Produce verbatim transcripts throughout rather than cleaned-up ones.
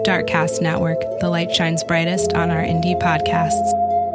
Darkcast Network, the light shines brightest on our indie podcasts.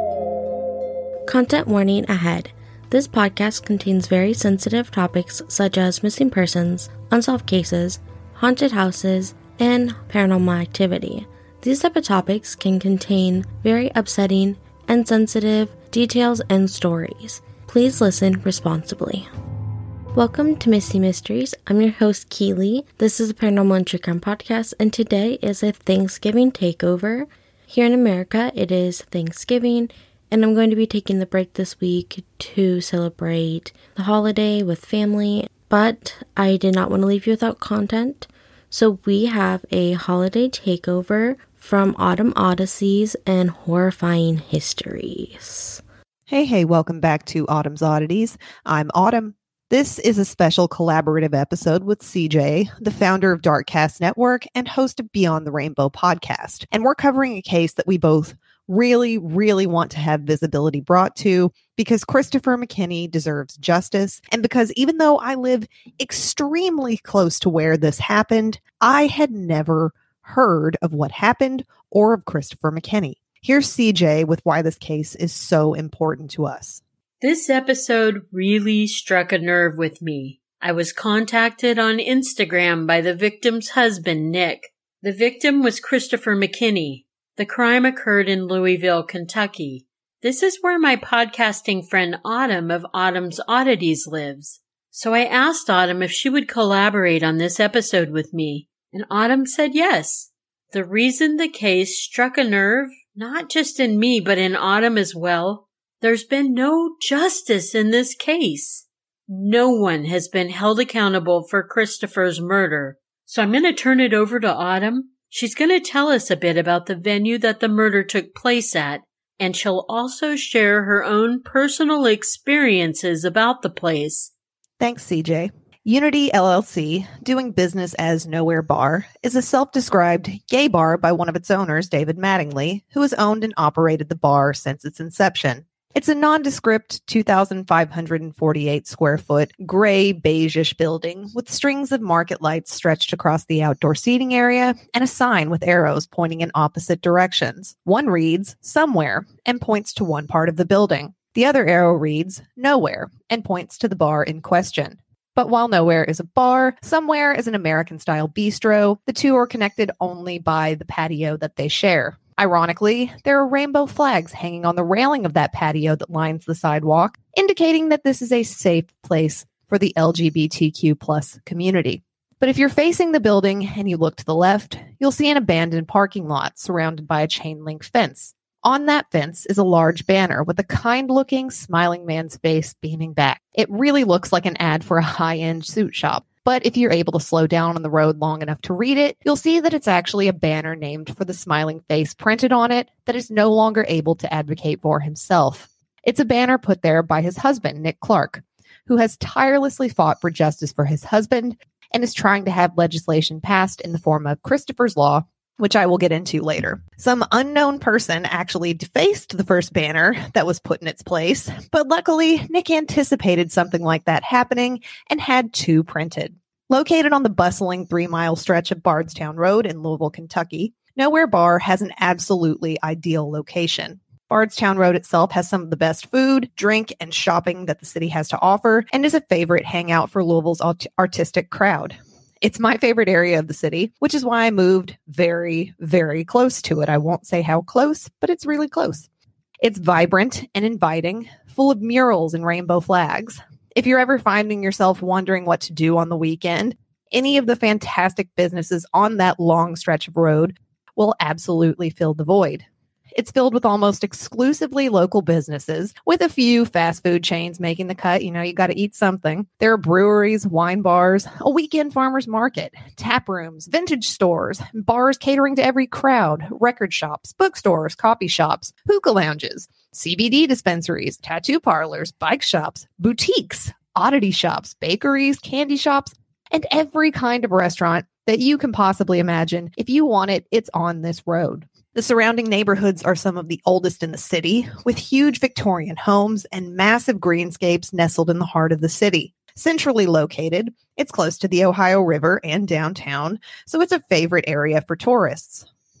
Content warning ahead. This podcast contains very sensitive topics such as missing persons, unsolved cases, haunted houses, and paranormal activity. These type of topics can contain very upsetting and sensitive details and stories. Please listen responsibly. Welcome to Misty Mysteries. I'm your host, Keely. This is a Paranormal and True Crime podcast, and today is a Thanksgiving takeover. Here in America, it is Thanksgiving, and I'm going to be taking the break this week to celebrate the holiday with family, but I did not want to leave you without content, so we have a holiday takeover from Autumn Oddities and Horrifying Histories. Hey, hey, welcome back to Autumn's Oddities. I'm Autumn. This is a special collaborative episode with C J, the founder of Darkcast Network and host of Beyond the Rainbow podcast. And we're covering a case that we both really, really want to have visibility brought to because Christopher McKinney deserves justice. And because even though I live extremely close to where this happened, I had never heard of what happened or of Christopher McKinney. Here's C J with why this case is so important to us. This episode really struck a nerve with me. I was contacted on Instagram by the victim's husband, Nick. The victim was Christopher McKinney. The crime occurred in Louisville, Kentucky. This is where my podcasting friend Autumn of Autumn's Oddities lives. So I asked Autumn if she would collaborate on this episode with me, and Autumn said yes. The reason the case struck a nerve, not just in me, but in Autumn as well, there's been no justice in this case. No one has been held accountable for Christopher's murder. So I'm going to turn it over to Autumn. She's going to tell us a bit about the venue that the murder took place at, and she'll also share her own personal experiences about the place. Thanks, C J. Unity L L C, doing business as Nowhere Bar, is a self-described gay bar by one of its owners, David Mattingly, who has owned and operated the bar since its inception. It's a nondescript two thousand five hundred forty-eight square foot gray beige-ish building with strings of market lights stretched across the outdoor seating area and a sign with arrows pointing in opposite directions. One reads, Somewhere, and points to one part of the building. The other arrow reads, Nowhere, and points to the bar in question. But while Nowhere is a bar, Somewhere is an American-style bistro. The two are connected only by the patio that they share. Ironically, there are rainbow flags hanging on the railing of that patio that lines the sidewalk, indicating that this is a safe place for the L G B T Q plus community. But if you're facing the building and you look to the left, you'll see an abandoned parking lot surrounded by a chain link fence. On that fence is a large banner with a kind-looking, smiling man's face beaming back. It really looks like an ad for a high-end suit shop. But if you're able to slow down on the road long enough to read it, you'll see that it's actually a banner named for the smiling face printed on it that is no longer able to advocate for himself. It's a banner put there by his husband, Nick Clark, who has tirelessly fought for justice for his husband and is trying to have legislation passed in the form of Christopher's Law, which I will get into later. Some unknown person actually defaced the first banner that was put in its place, but luckily, Nick anticipated something like that happening and had two printed. Located on the bustling three-mile stretch of Bardstown Road in Louisville, Kentucky, Nowhere Bar has an absolutely ideal location. Bardstown Road itself has some of the best food, drink, and shopping that the city has to offer, and is a favorite hangout for Louisville's art- artistic crowd. It's my favorite area of the city, which is why I moved very, very close to it. I won't say how close, but it's really close. It's vibrant and inviting, full of murals and rainbow flags. If you're ever finding yourself wondering what to do on the weekend, any of the fantastic businesses on that long stretch of road will absolutely fill the void. It's filled with almost exclusively local businesses, with a few fast food chains making the cut. You know, you got to eat something. There are breweries, wine bars, a weekend farmer's market, tap rooms, vintage stores, bars catering to every crowd, record shops, bookstores, coffee shops, hookah lounges, C B D dispensaries, tattoo parlors, bike shops, boutiques, oddity shops, bakeries, candy shops, and every kind of restaurant that you can possibly imagine. If you want it, it's on this road. The surrounding neighborhoods are some of the oldest in the city, with huge Victorian homes and massive greenscapes nestled in the heart of the city. Centrally located, it's close to the Ohio River and downtown, so it's a favorite area for tourists.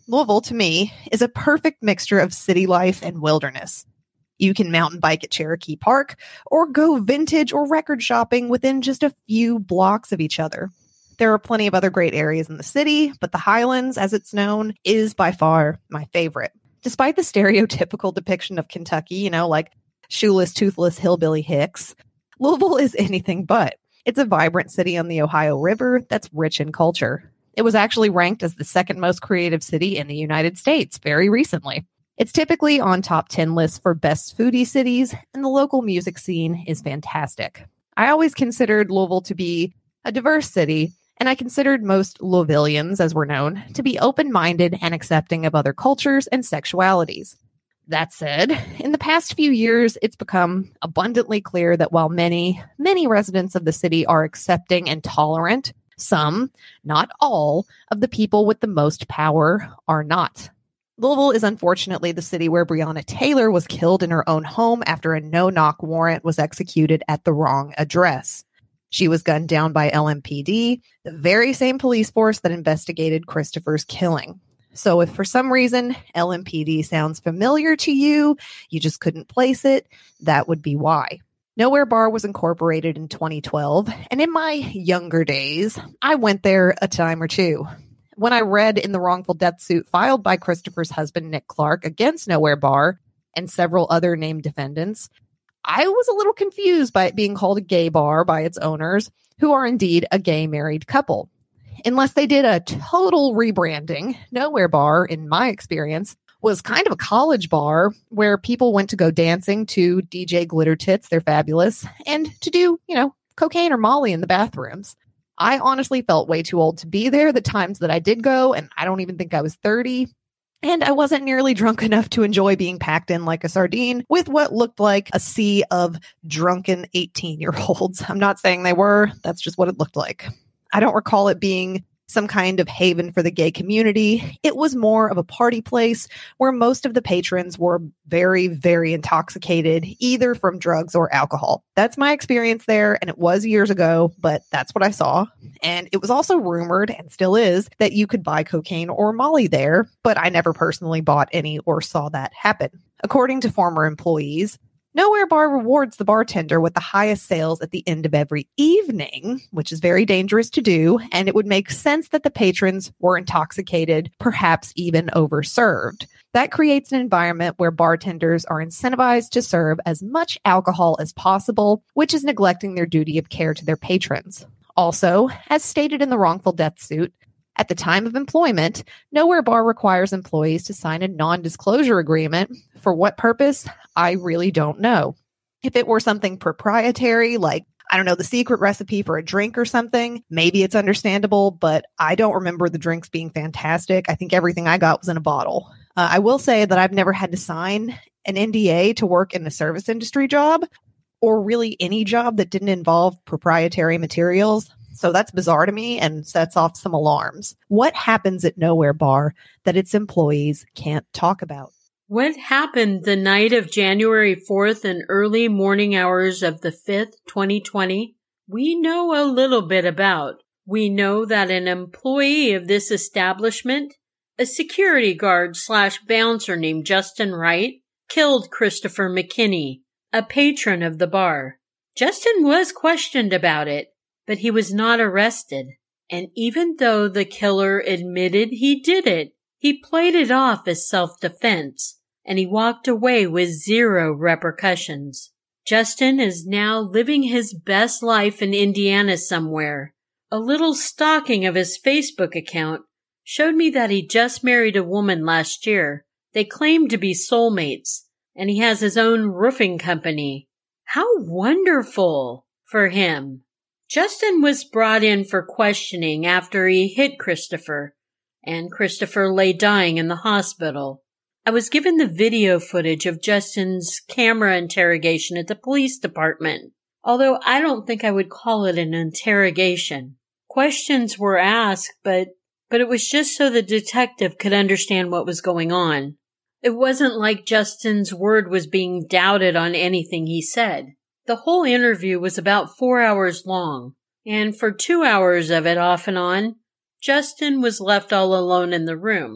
Louisville, to me, is a perfect mixture of city life and wilderness. You can mountain bike at Cherokee Park or go vintage or record shopping within just a few blocks of each other. There are plenty of other great areas in the city, but the Highlands, as it's known, is by far my favorite. Despite the stereotypical depiction of Kentucky, you know, like shoeless, toothless hillbilly hicks, Louisville is anything but. It's a vibrant city on the Ohio River that's rich in culture. It was actually ranked as the second most creative city in the United States very recently. It's typically on top ten lists for best foodie cities, and the local music scene is fantastic. I always considered Louisville to be a diverse city, and I considered most Louisvillians, as we're known, to be open-minded and accepting of other cultures and sexualities. That said, in the past few years, it's become abundantly clear that while many, many residents of the city are accepting and tolerant, some, not all, of the people with the most power are not. Louisville is unfortunately the city where Breonna Taylor was killed in her own home after a no-knock warrant was executed at the wrong address. She was gunned down by L M P D, the very same police force that investigated Christopher's killing. So if for some reason L M P D sounds familiar to you, you just couldn't place it, that would be why. Nowhere Bar was incorporated in twenty twelve, and in my younger days, I went there a time or two. When I read in the wrongful death suit filed by Christopher's husband, Nick Clark, against Nowhere Bar and several other named defendants, I was a little confused by it being called a gay bar by its owners, who are indeed a gay married couple. Unless they did a total rebranding, Nowhere Bar, in my experience, was kind of a college bar where people went to go dancing to D J Glitter Tits, they're fabulous, and to do, you know, cocaine or Molly in the bathrooms. I honestly felt way too old to be there the times that I did go, and I don't even think I was thirty. And I wasn't nearly drunk enough to enjoy being packed in like a sardine with what looked like a sea of drunken eighteen-year-olds. I'm not saying they were, that's just what it looked like. I don't recall it being some kind of haven for the gay community. It was more of a party place where most of the patrons were very, very intoxicated, either from drugs or alcohol. That's my experience there, and it was years ago, but that's what I saw. And it was also rumored, and still is, that you could buy cocaine or Molly there, but I never personally bought any or saw that happen. According to former employees, Nowhere Bar rewards the bartender with the highest sales at the end of every evening, which is very dangerous to do, and it would make sense that the patrons were intoxicated, perhaps even overserved. That creates an environment where bartenders are incentivized to serve as much alcohol as possible, which is neglecting their duty of care to their patrons. Also, as stated in the wrongful death suit, at the time of employment, Nowhere Bar requires employees to sign a non-disclosure agreement. For what purpose? I really don't know. If it were something proprietary, like, I don't know, the secret recipe for a drink or something, maybe it's understandable, but I don't remember the drinks being fantastic. I think everything I got was in a bottle. Uh, I will say that I've never had to sign an N D A to work in a service industry job, or really any job that didn't involve proprietary materials. So that's bizarre to me and sets off some alarms. What happens at Nowhere Bar that its employees can't talk about? What happened the night of January fourth and early morning hours of the fifth, twenty twenty? We know a little bit about. We know that an employee of this establishment, a security guard slash bouncer named Justin Wright, killed Christopher McKinney, a patron of the bar. Justin was questioned about it, but he was not arrested. And even though the killer admitted he did it, he played it off as self-defense, and he walked away with zero repercussions. Justin is now living his best life in Indiana somewhere. A little stalking of his Facebook account showed me that he just married a woman last year. They claim to be soulmates, and he has his own roofing company. How wonderful for him. Justin was brought in for questioning after he hit Christopher, and Christopher lay dying in the hospital. I was given the video footage of Justin's camera interrogation at the police department, although I don't think I would call it an interrogation. Questions were asked, but, but it was just so the detective could understand what was going on. It wasn't like Justin's word was being doubted on anything he said. The whole interview was about four hours long, and for two hours of it off and on, Justin was left all alone in the room.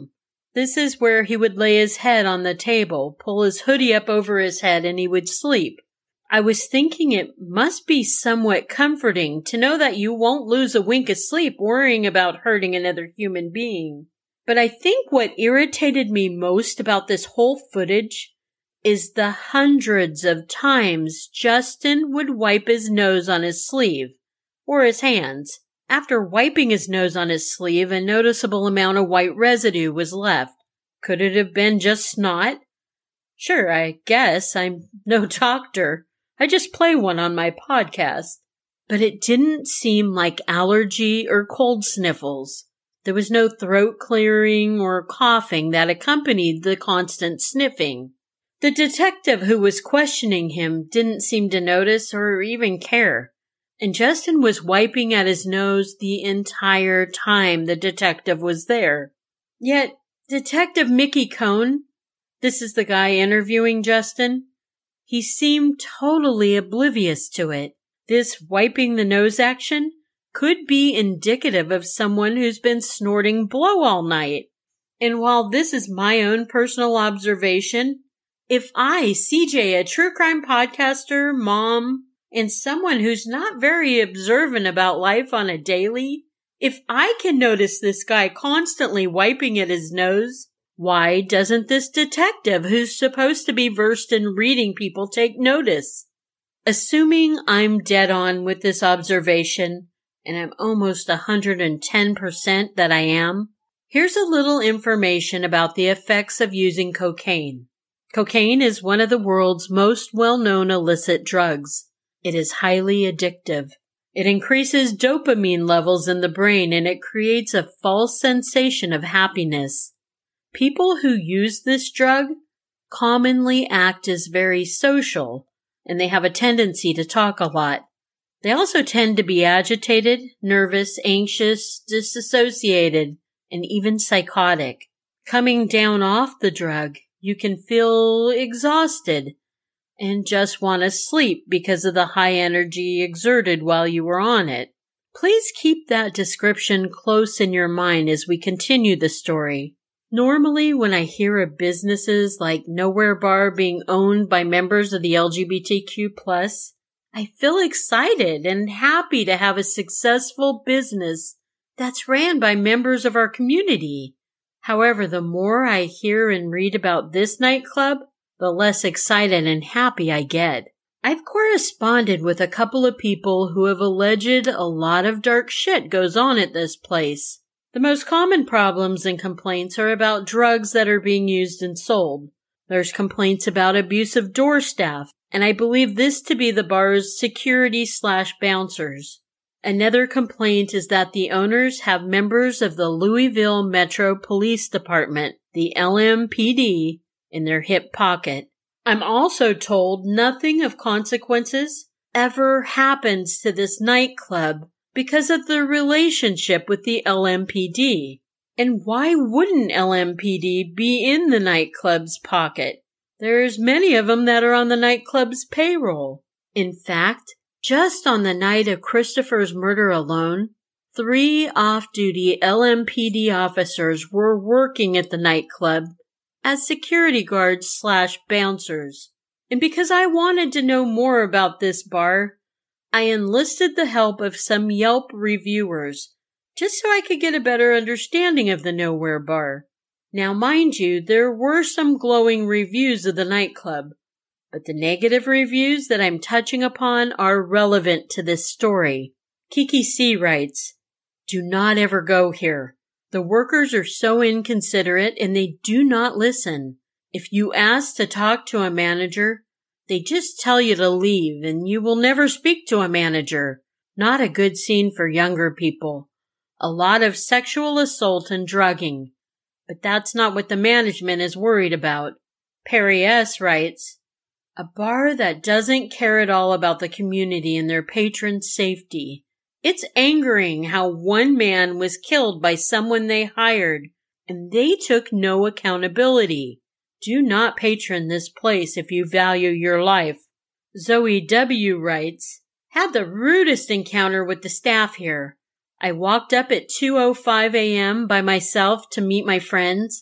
This is where he would lay his head on the table, pull his hoodie up over his head, and he would sleep. I was thinking it must be somewhat comforting to know that you won't lose a wink of sleep worrying about hurting another human being. But I think what irritated me most about this whole footage is the hundreds of times Justin would wipe his nose on his sleeve, or his hands. After wiping his nose on his sleeve, a noticeable amount of white residue was left. Could it have been just snot? Sure, I guess. I'm no doctor. I just play one on my podcast. But it didn't seem like allergy or cold sniffles. There was no throat clearing or coughing that accompanied the constant sniffing. The detective who was questioning him didn't seem to notice or even care. And Justin was wiping at his nose the entire time the detective was there. Yet, Detective Mickey Cohn, this is the guy interviewing Justin, he seemed totally oblivious to it. This wiping the nose action could be indicative of someone who's been snorting blow all night. And while this is my own personal observation, if I, C J, a true crime podcaster, mom, and someone who's not very observant about life on a daily, if I can notice this guy constantly wiping at his nose, why doesn't this detective who's supposed to be versed in reading people take notice? Assuming I'm dead on with this observation, and I'm almost one hundred ten percent that I am, here's a little information about the effects of using cocaine. Cocaine is one of the world's most well-known illicit drugs. It is highly addictive. It increases dopamine levels in the brain and it creates a false sensation of happiness. People who use this drug commonly act as very social, and they have a tendency to talk a lot. They also tend to be agitated, nervous, anxious, disassociated, and even psychotic. Coming down off the drug, you can feel exhausted and just want to sleep because of the high energy exerted while you were on it. Please keep that description close in your mind as we continue the story. Normally, when I hear of businesses like Nowhere Bar being owned by members of the L G B T Q plus, I feel excited and happy to have a successful business that's ran by members of our community. However, the more I hear and read about this nightclub, the less excited and happy I get. I've corresponded with a couple of people who have alleged a lot of dark shit goes on at this place. The most common problems and complaints are about drugs that are being used and sold. There's complaints about abusive door staff, and I believe this to be the bar's security slash bouncers. Another complaint is that the owners have members of the Louisville Metro Police Department, the L M P D, in their hip pocket. I'm also told nothing of consequences ever happens to this nightclub because of the relationship with the L M P D. And why wouldn't L M P D be in the nightclub's pocket? There's many of them that are on the nightclub's payroll. In fact, just on the night of Christopher's murder alone, three off-duty L M P D officers were working at the nightclub as security guards slash bouncers. And because I wanted to know more about this bar, I enlisted the help of some Yelp reviewers, just so I could get a better understanding of the Nowhere Bar. Now, mind you, there were some glowing reviews of the nightclub, but the negative reviews that I'm touching upon are relevant to this story. Kiki C writes, "Do not ever go here. The workers are so inconsiderate and they do not listen. If you ask to talk to a manager, they just tell you to leave and you will never speak to a manager. Not a good scene for younger people. A lot of sexual assault and drugging. But that's not what the management is worried about." Perry S. writes, "A bar that doesn't care at all about the community and their patrons' safety. It's angering how one man was killed by someone they hired, and they took no accountability. Do not patron this place if you value your life." Zoe W. writes, "Had the rudest encounter with the staff here. I walked up at two oh five a.m. by myself to meet my friends,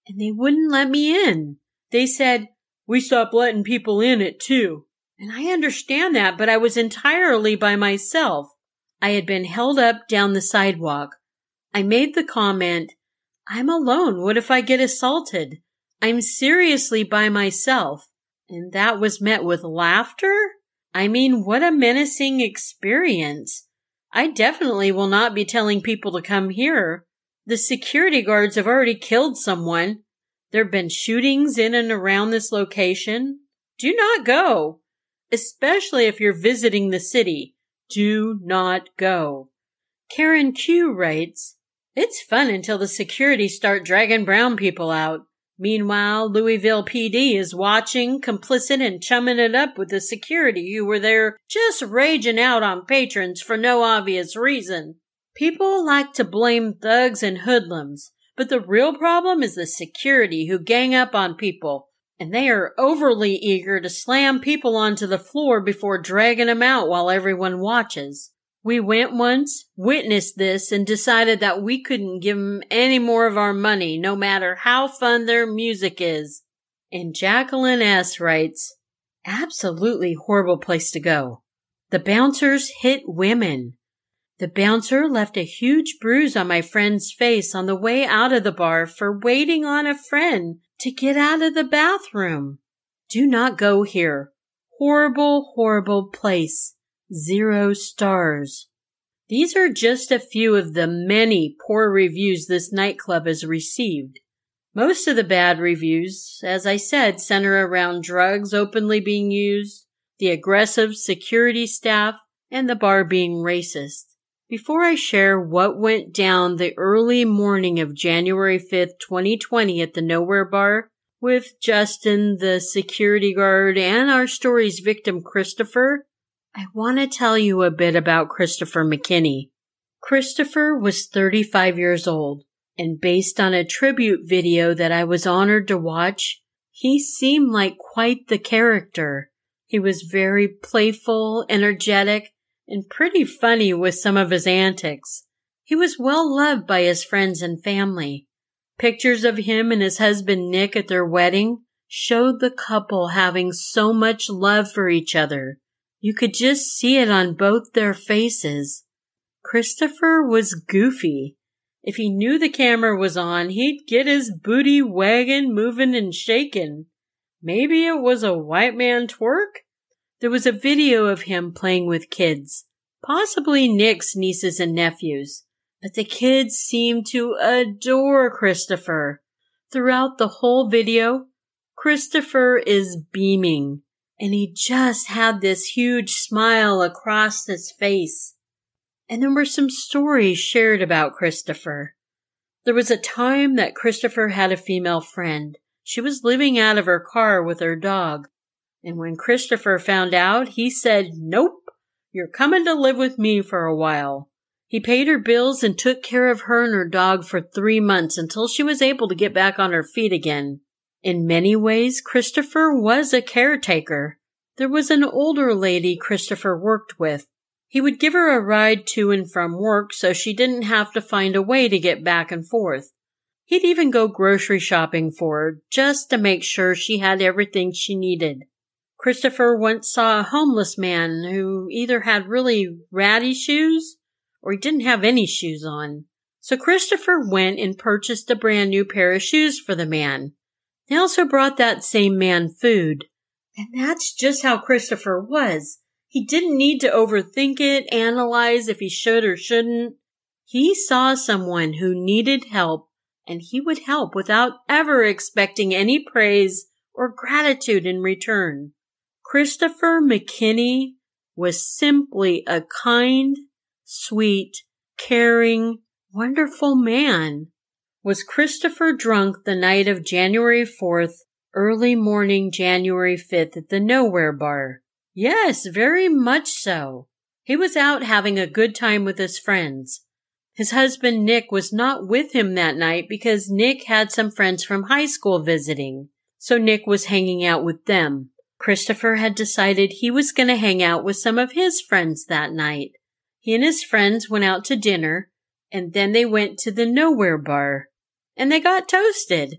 and they wouldn't let me in. They said, "We stopped letting people in at two." And I understand that, but I was entirely by myself. I had been held up down the sidewalk. I made the comment, "I'm alone. What if I get assaulted? I'm seriously by myself." And that was met with laughter? I mean, what a menacing experience. I definitely will not be telling people to come here. The security guards have already killed someone. There have been shootings in and around this location. Do not go. Especially if you're visiting the city. Do not go. Karen Q writes, "It's fun until the security start dragging brown people out. Meanwhile, Louisville P D is watching, complicit, and chumming it up with the security who were there just raging out on patrons for no obvious reason. People like to blame thugs and hoodlums, but the real problem is the security who gang up on people, and they are overly eager to slam people onto the floor before dragging them out while everyone watches. We went once, witnessed this, and decided that we couldn't give them any more of our money, no matter how fun their music is." And Jacqueline S. writes, "Absolutely horrible place to go. The bouncers hit women. The bouncer left a huge bruise on my friend's face on the way out of the bar for waiting on a friend to get out of the bathroom. Do not go here. Horrible, horrible place. Zero stars." These are just a few of the many poor reviews this nightclub has received. Most of the bad reviews, as I said, center around drugs openly being used, the aggressive security staff, and the bar being racist. Before I share what went down the early morning of January fifth, twenty twenty at the Nowhere Bar with Justin, the security guard, and our story's victim, Christopher, I want to tell you a bit about Christopher McKinney. Christopher was thirty-five years old, and based on a tribute video that I was honored to watch, he seemed like quite the character. He was very playful, energetic, and pretty funny with some of his antics. He was well loved by his friends and family. Pictures of him and his husband Nick at their wedding showed the couple having so much love for each other. You could just see it on both their faces. Christopher was goofy. If he knew the camera was on, he'd get his booty wagging, moving, and shaking. Maybe it was a white man twerk? There was a video of him playing with kids, possibly Nick's nieces and nephews, but the kids seemed to adore Christopher. Throughout the whole video, Christopher is beaming, and he just had this huge smile across his face. And there were some stories shared about Christopher. There was a time that Christopher had a female friend. She was living out of her car with her dog. And when Christopher found out, he said, "Nope, you're coming to live with me for a while." He paid her bills and took care of her and her dog for three months until she was able to get back on her feet again. In many ways, Christopher was a caretaker. There was an older lady Christopher worked with. He would give her a ride to and from work so she didn't have to find a way to get back and forth. He'd even go grocery shopping for her just to make sure she had everything she needed. Christopher once saw a homeless man who either had really ratty shoes or he didn't have any shoes on. So Christopher went and purchased a brand new pair of shoes for the man. He also brought that same man food. And that's just how Christopher was. He didn't need to overthink it, analyze if he should or shouldn't. He saw someone who needed help, and he would help without ever expecting any praise or gratitude in return. Christopher McKinney was simply a kind, sweet, caring, wonderful man. Was Christopher drunk the night of January fourth, early morning January fifth at the Nowhere Bar? Yes, very much so. He was out having a good time with his friends. His husband Nick was not with him that night because Nick had some friends from high school visiting, so Nick was hanging out with them. Christopher had decided he was going to hang out with some of his friends that night. He and his friends went out to dinner, and then they went to the Nowhere Bar, and they got toasted.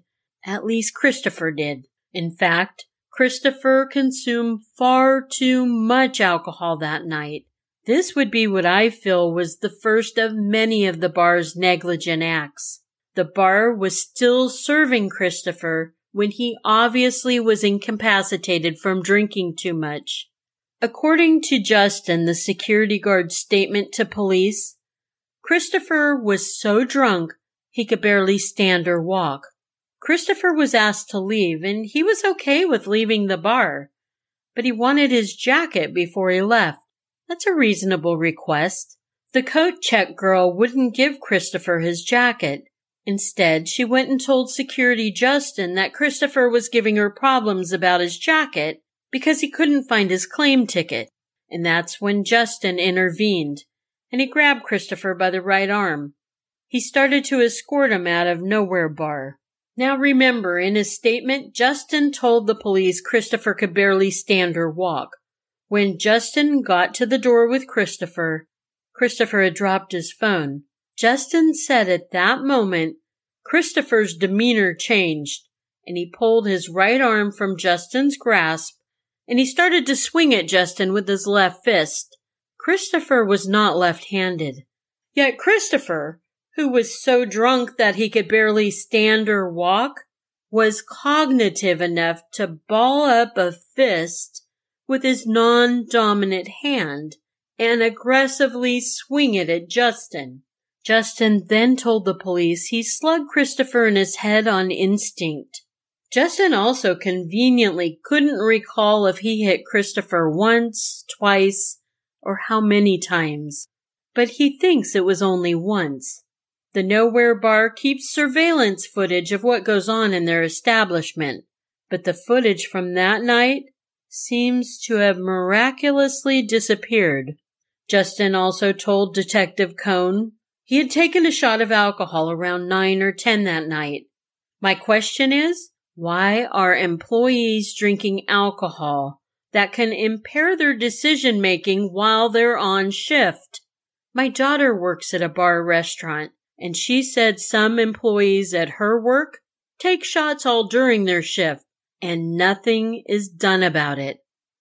At least Christopher did. In fact, Christopher consumed far too much alcohol that night. This would be what I feel was the first of many of the bar's negligent acts. The bar was still serving Christopher when he obviously was incapacitated from drinking too much. According to Justin, the security guard's statement to police, Christopher was so drunk he could barely stand or walk. Christopher was asked to leave, and he was okay with leaving the bar, but he wanted his jacket before he left. That's a reasonable request. The coat check girl wouldn't give Christopher his jacket. Instead, she went and told security Justin that Christopher was giving her problems about his jacket because he couldn't find his claim ticket. And that's when Justin intervened, and he grabbed Christopher by the right arm. He started to escort him out of Nowhere Bar. Now remember, in his statement, Justin told the police Christopher could barely stand or walk. When Justin got to the door with Christopher, Christopher had dropped his phone. Justin said at that moment, Christopher's demeanor changed, and he pulled his right arm from Justin's grasp, and he started to swing at Justin with his left fist. Christopher was not left-handed. Yet Christopher, who was so drunk that he could barely stand or walk, was cognitive enough to ball up a fist with his non-dominant hand and aggressively swing it at Justin. Justin then told the police he slugged Christopher in his head on instinct. Justin also conveniently couldn't recall if he hit Christopher once, twice, or how many times, but he thinks it was only once. The Nowhere Bar keeps surveillance footage of what goes on in their establishment, but the footage from that night seems to have miraculously disappeared. Justin also told Detective Cohn he had taken a shot of alcohol around nine or ten that night. My question is, why are employees drinking alcohol that can impair their decision-making while they're on shift? My daughter works at a bar restaurant, and she said some employees at her work take shots all during their shift, and nothing is done about it.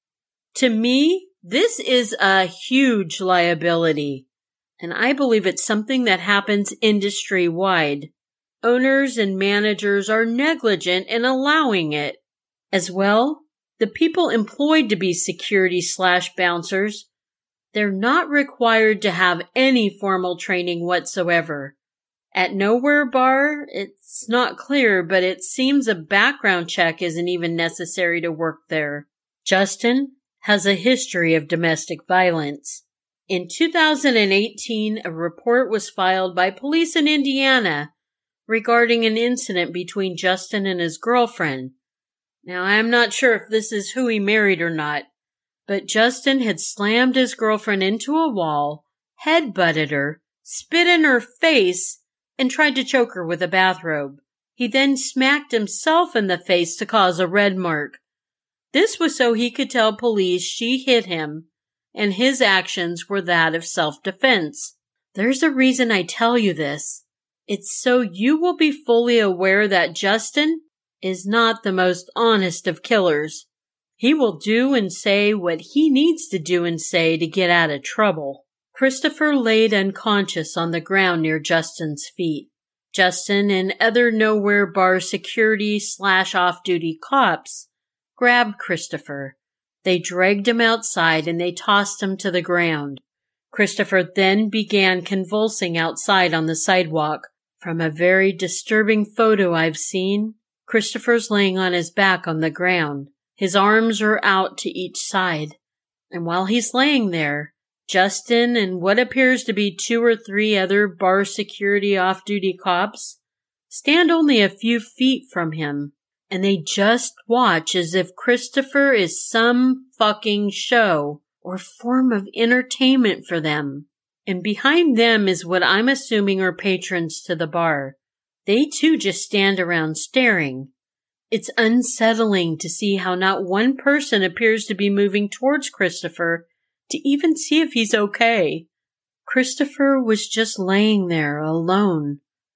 To me, this is a huge liability, and I believe it's something that happens industry-wide. Owners and managers are negligent in allowing it. As well, the people employed to be security slash bouncers, they're not required to have any formal training whatsoever. At Nowhere Bar, it's not clear, but it seems a background check isn't even necessary to work there. Justin has a history of domestic violence. In two thousand eighteen, a report was filed by police in Indiana regarding an incident between Justin and his girlfriend. Now, I'm not sure if this is who he married or not, but Justin had slammed his girlfriend into a wall, head-butted her, spit in her face, and tried to choke her with a bathrobe. He then smacked himself in the face to cause a red mark. This was so he could tell police she hit him, and his actions were that of self-defense. There's a reason I tell you this. It's so you will be fully aware that Justin is not the most honest of killers. He will do and say what he needs to do and say to get out of trouble. Christopher laid unconscious on the ground near Justin's feet. Justin and other Nowhere Bar security slash off-duty cops grabbed Christopher. They dragged him outside and they tossed him to the ground. Christopher then began convulsing outside on the sidewalk. From a very disturbing photo I've seen, Christopher's laying on his back on the ground. His arms are out to each side. And while he's laying there, Justin and what appears to be two or three other bar security off-duty cops stand only a few feet from him, and they just watch as if Christopher is some fucking show or form of entertainment for them. And behind them is what I'm assuming are patrons to the bar. They too just stand around staring. It's unsettling to see how not one person appears to be moving towards Christopher to even see if he's okay. Christopher was just laying there alone,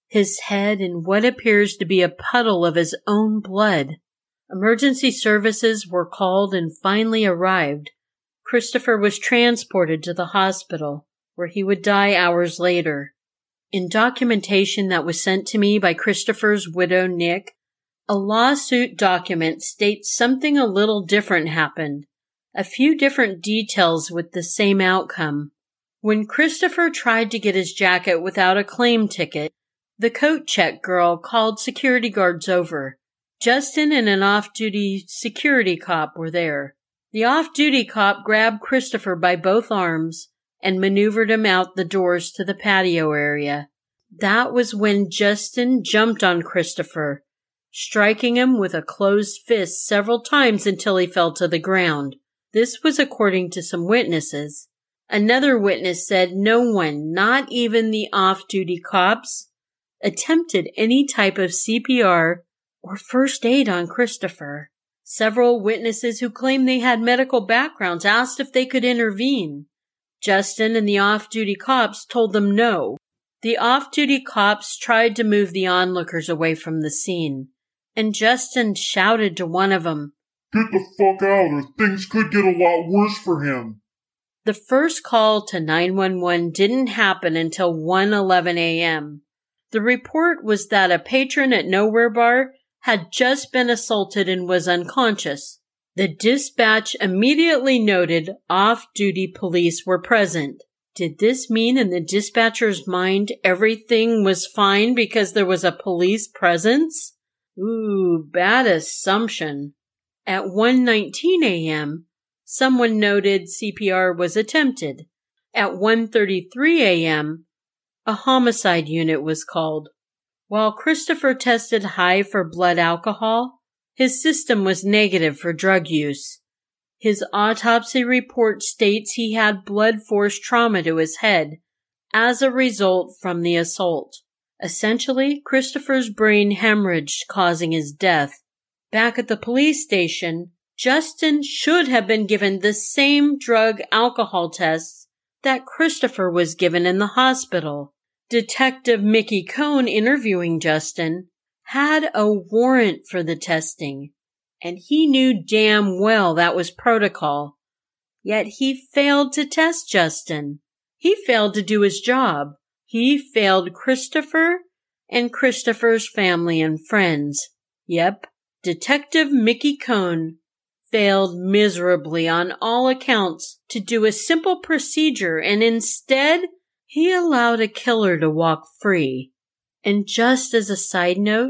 his head in what appears to be a puddle of his own blood. Emergency services were called and finally arrived. Christopher was transported to the hospital, where he would die hours later. In documentation that was sent to me by Christopher's widow, Nick, a lawsuit document states something a little different happened. A few different details with the same outcome. When Christopher tried to get his jacket without a claim ticket, the coat check girl called security guards over. Justin and an off-duty security cop were there. The off-duty cop grabbed Christopher by both arms and maneuvered him out the doors to the patio area. That was when Justin jumped on Christopher, striking him with a closed fist several times until he fell to the ground. This was according to some witnesses. Another witness said no one, not even the off-duty cops, attempted any type of C P R or first aid on Christopher. Several witnesses who claimed they had medical backgrounds asked if they could intervene. Justin and the off-duty cops told them no. The off-duty cops tried to move the onlookers away from the scene, and Justin shouted to one of them, "Get the fuck out or things could get a lot worse for him." The first call to nine one one didn't happen until one eleven a.m. The report was that a patron at Nowhere Bar had just been assaulted and was unconscious. The dispatch immediately noted off-duty police were present. Did this mean in the dispatcher's mind everything was fine because there was a police presence? Ooh, bad assumption. At one nineteen a.m., someone noted C P R was attempted. At one thirty-three a.m., a homicide unit was called. While Christopher tested high for blood alcohol, his system was negative for drug use. His autopsy report states he had blood force trauma to his head as a result from the assault. Essentially, Christopher's brain hemorrhaged, causing his death. Back at the police station, Justin should have been given the same drug alcohol tests that Christopher was given in the hospital. Detective Mickey Cohn, interviewing Justin, had a warrant for the testing, and he knew damn well that was protocol. Yet he failed to test Justin. He failed to do his job. He failed Christopher and Christopher's family and friends. Yep, Detective Mickey Cohn failed miserably on all accounts to do a simple procedure, and instead he allowed a killer to walk free. And just as a side note,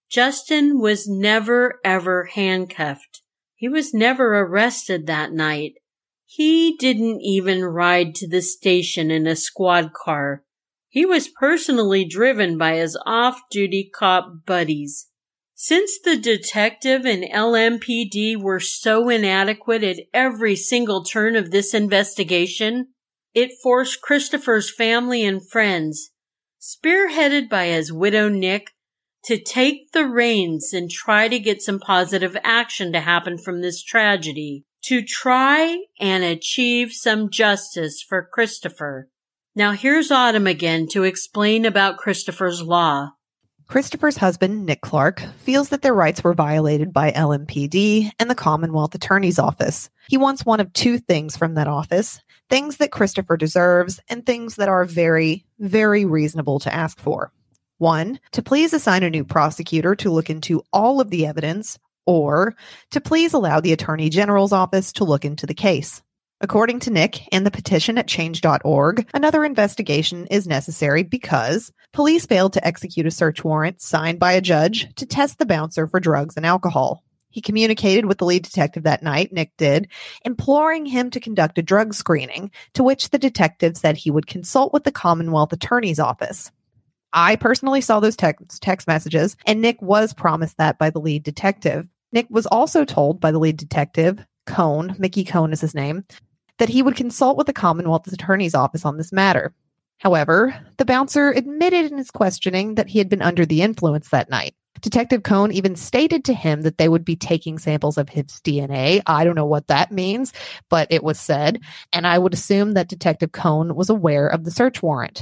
Justin was never ever handcuffed. He was never arrested that night. He didn't even ride to the station in a squad car. He was personally driven by his off-duty cop buddies. Since the detective and L M P D were so inadequate at every single turn of this investigation, it forced Christopher's family and friends, spearheaded by his widow Nick, to take the reins and try to get some positive action to happen from this tragedy, to try and achieve some justice for Christopher. Now here's Autumn again to explain about Christopher's law. Christopher's husband, Nick Clark, feels that their rights were violated by L M P D and the Commonwealth Attorney's Office. He wants one of two things from that office, things that Christopher deserves and things that are very, very reasonable to ask for. One, to please assign a new prosecutor to look into all of the evidence, or to please allow the Attorney General's office to look into the case. According to Nick and the petition at change dot org, another investigation is necessary because police failed to execute a search warrant signed by a judge to test the bouncer for drugs and alcohol. He communicated with the lead detective that night, Nick did, imploring him to conduct a drug screening, to which the detective said he would consult with the Commonwealth Attorney's Office. I personally saw those text, text messages, and Nick was promised that by the lead detective. Nick was also told by the lead detective, Cohn, Mickey Cohn is his name, that he would consult with the Commonwealth Attorney's Office on this matter. However, the bouncer admitted in his questioning that he had been under the influence that night. Detective Cohn even stated to him that they would be taking samples of his D N A. I don't know what that means, but it was said, and I would assume that Detective Cohn was aware of the search warrant.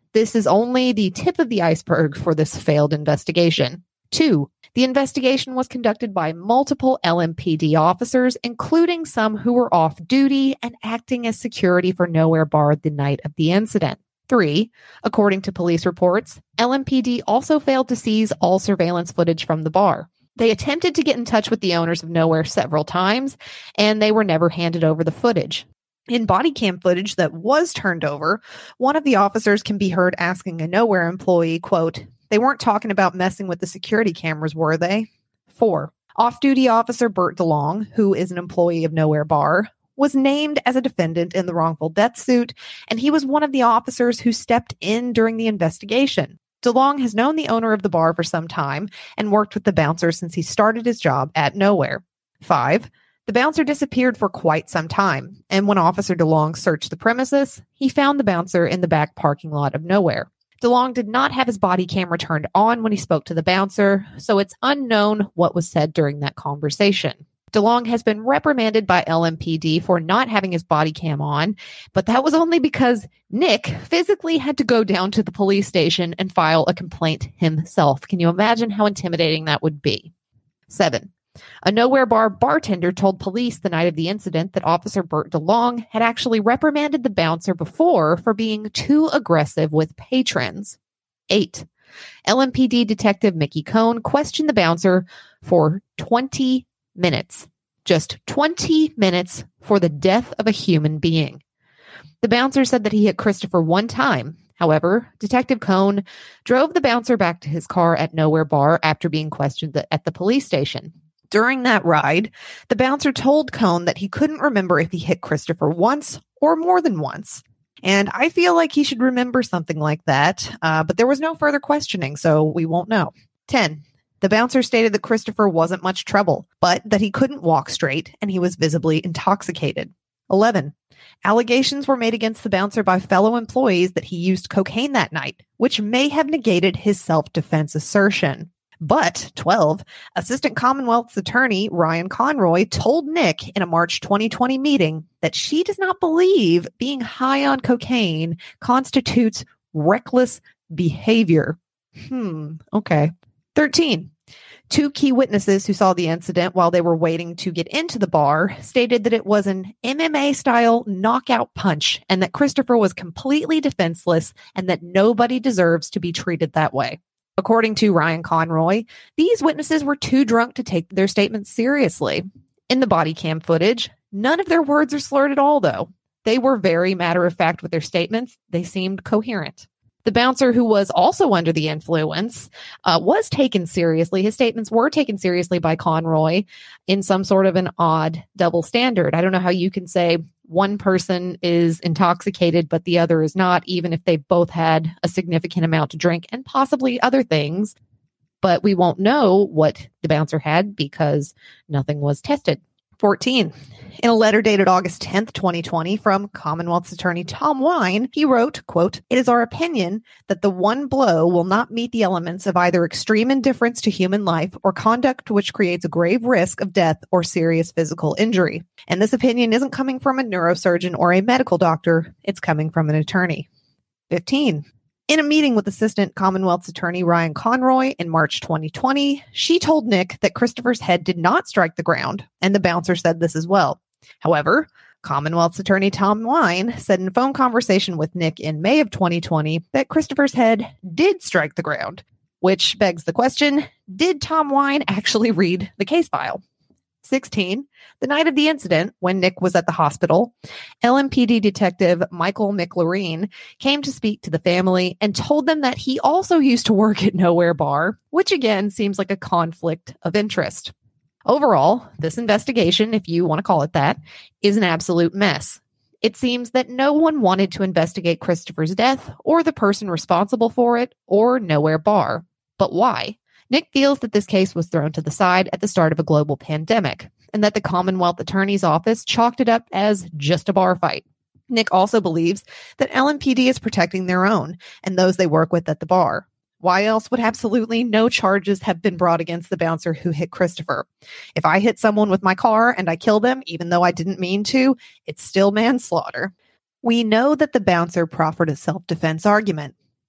this is only the tip of the iceberg for this failed investigation. Two, the investigation was conducted by multiple L M P D officers, including some who were off duty and acting as security for Nowhere Bar the night of the incident. Three, according to police reports, L M P D also failed to seize all surveillance footage from the bar. They attempted to get in touch with the owners of Nowhere several times, and they were never handed over the footage. In body cam footage that was turned over, one of the officers can be heard asking a Nowhere employee, quote, "They weren't talking about messing with the security cameras, were they?" Four, off-duty officer Bert DeLong, who is an employee of Nowhere Bar, was named as a defendant in the wrongful death suit, and he was one of the officers who stepped in during the investigation. DeLong has known the owner of the bar for some time and worked with the bouncer since he started his job at Nowhere. Five, the bouncer disappeared for quite some time, and when Officer DeLong searched the premises, he found the bouncer in the back parking lot of Nowhere. DeLong did not have his body camera turned on when he spoke to the bouncer, so it's unknown what was said during that conversation. DeLong has been reprimanded by L M P D for not having his body cam on, but that was only because Nick physically had to go down to the police station and file a complaint himself. Can you imagine how intimidating that would be? Seven, a Nowhere Bar bartender told police the night of the incident that Officer Bert DeLong had actually reprimanded the bouncer before for being too aggressive with patrons. Eight, L M P D Detective Mickey Cohn questioned the bouncer for twenty minutes. Just twenty minutes for the death of a human being. The bouncer said that he hit Christopher one time. However, Detective Cohn drove the bouncer back to his car at Nowhere Bar after being questioned at the police station. During that ride, the bouncer told Cohn that he couldn't remember if he hit Christopher once or more than once. And I feel like he should remember something like that, uh, but there was no further questioning, so we won't know. ten. The bouncer stated that Christopher wasn't much trouble, but that he couldn't walk straight and he was visibly intoxicated. eleven. Allegations were made against the bouncer by fellow employees that he used cocaine that night, which may have negated his self-defense assertion. But twelve, Assistant Commonwealth's Attorney Ryan Conroy told Nick in a March twenty twenty meeting that she does not believe being high on cocaine constitutes reckless behavior. Hmm, okay. thirteen. Two key witnesses who saw the incident while they were waiting to get into the bar stated that it was an M M A-style knockout punch and that Christopher was completely defenseless and that nobody deserves to be treated that way. According to Ryan Conroy, these witnesses were too drunk to take their statements seriously. In the body cam footage, none of their words are slurred at all, though. They were very matter-of-fact with their statements. They seemed coherent. The bouncer, who was also under the influence, uh, was taken seriously. His statements were taken seriously by Conroy in some sort of an odd double standard. I don't know how you can say one person is intoxicated, but the other is not, even if they both had a significant amount to drink and possibly other things. But we won't know what the bouncer had because nothing was tested. fourteen. In a letter dated August tenth, twenty twenty, from Commonwealth's Attorney Tom Wine, he wrote, quote, "It is our opinion that the one blow will not meet the elements of either extreme indifference to human life or conduct which creates a grave risk of death or serious physical injury. And this opinion isn't coming from a neurosurgeon or a medical doctor. It's coming from an attorney." fifteen. In a meeting with Assistant Commonwealth's Attorney Ryan Conroy in March twenty twenty, she told Nick that Christopher's head did not strike the ground, and the bouncer said this as well. However, Commonwealth's Attorney Tom Wine said in a phone conversation with Nick in May of twenty twenty that Christopher's head did strike the ground, which begs the question, did Tom Wine actually read the case file? sixteen. The night of the incident, when Nick was at the hospital, L M P D Detective Michael McLaurin came to speak to the family and told them that he also used to work at Nowhere Bar, which again seems like a conflict of interest. Overall, this investigation, if you want to call it that, is an absolute mess. It seems that no one wanted to investigate Christopher's death or the person responsible for it or Nowhere Bar. But why? Nick feels that this case was thrown to the side at the start of a global pandemic, and that the Commonwealth Attorney's Office chalked it up as just a bar fight. Nick also believes that L M P D is protecting their own and those they work with at the bar. Why else would absolutely no charges have been brought against the bouncer who hit Christopher? If I hit someone with my car and I kill them, even though I didn't mean to, it's still manslaughter. We know that the bouncer proffered a self-defense argument.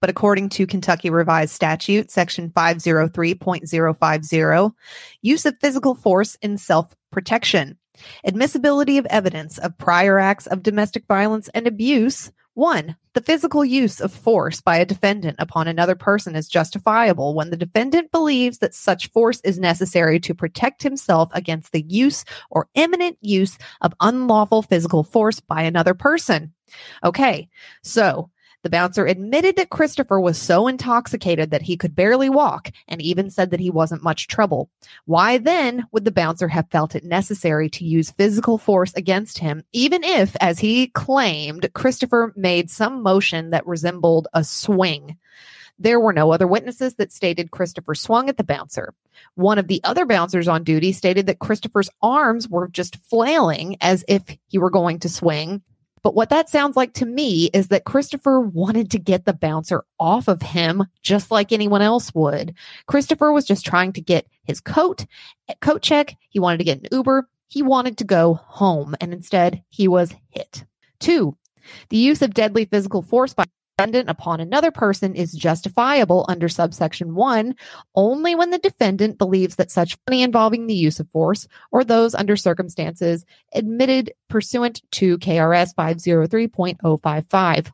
But according to Kentucky Revised Statute, Section five oh three point oh five oh, use of physical force in self-protection. Admissibility of evidence of prior acts of domestic violence and abuse. One, the physical use of force by a defendant upon another person is justifiable when the defendant believes that such force is necessary to protect himself against the use or imminent use of unlawful physical force by another person. Okay, so the bouncer admitted that Christopher was so intoxicated that he could barely walk and even said that he wasn't much trouble. Why then would the bouncer have felt it necessary to use physical force against him, even if, as he claimed, Christopher made some motion that resembled a swing? There were no other witnesses that stated Christopher swung at the bouncer. One of the other bouncers on duty stated that Christopher's arms were just flailing as if he were going to swing. But what that sounds like to me is that Christopher wanted to get the bouncer off of him just like anyone else would. Christopher was just trying to get his coat, coat check. He wanted to get an Uber. He wanted to go home, and instead he was hit. Two, the use of deadly physical force by a defendant upon another person is justifiable under subsection one only when the defendant believes that such felony involving the use of force or those under circumstances admitted pursuant to K R S five oh three point oh five five.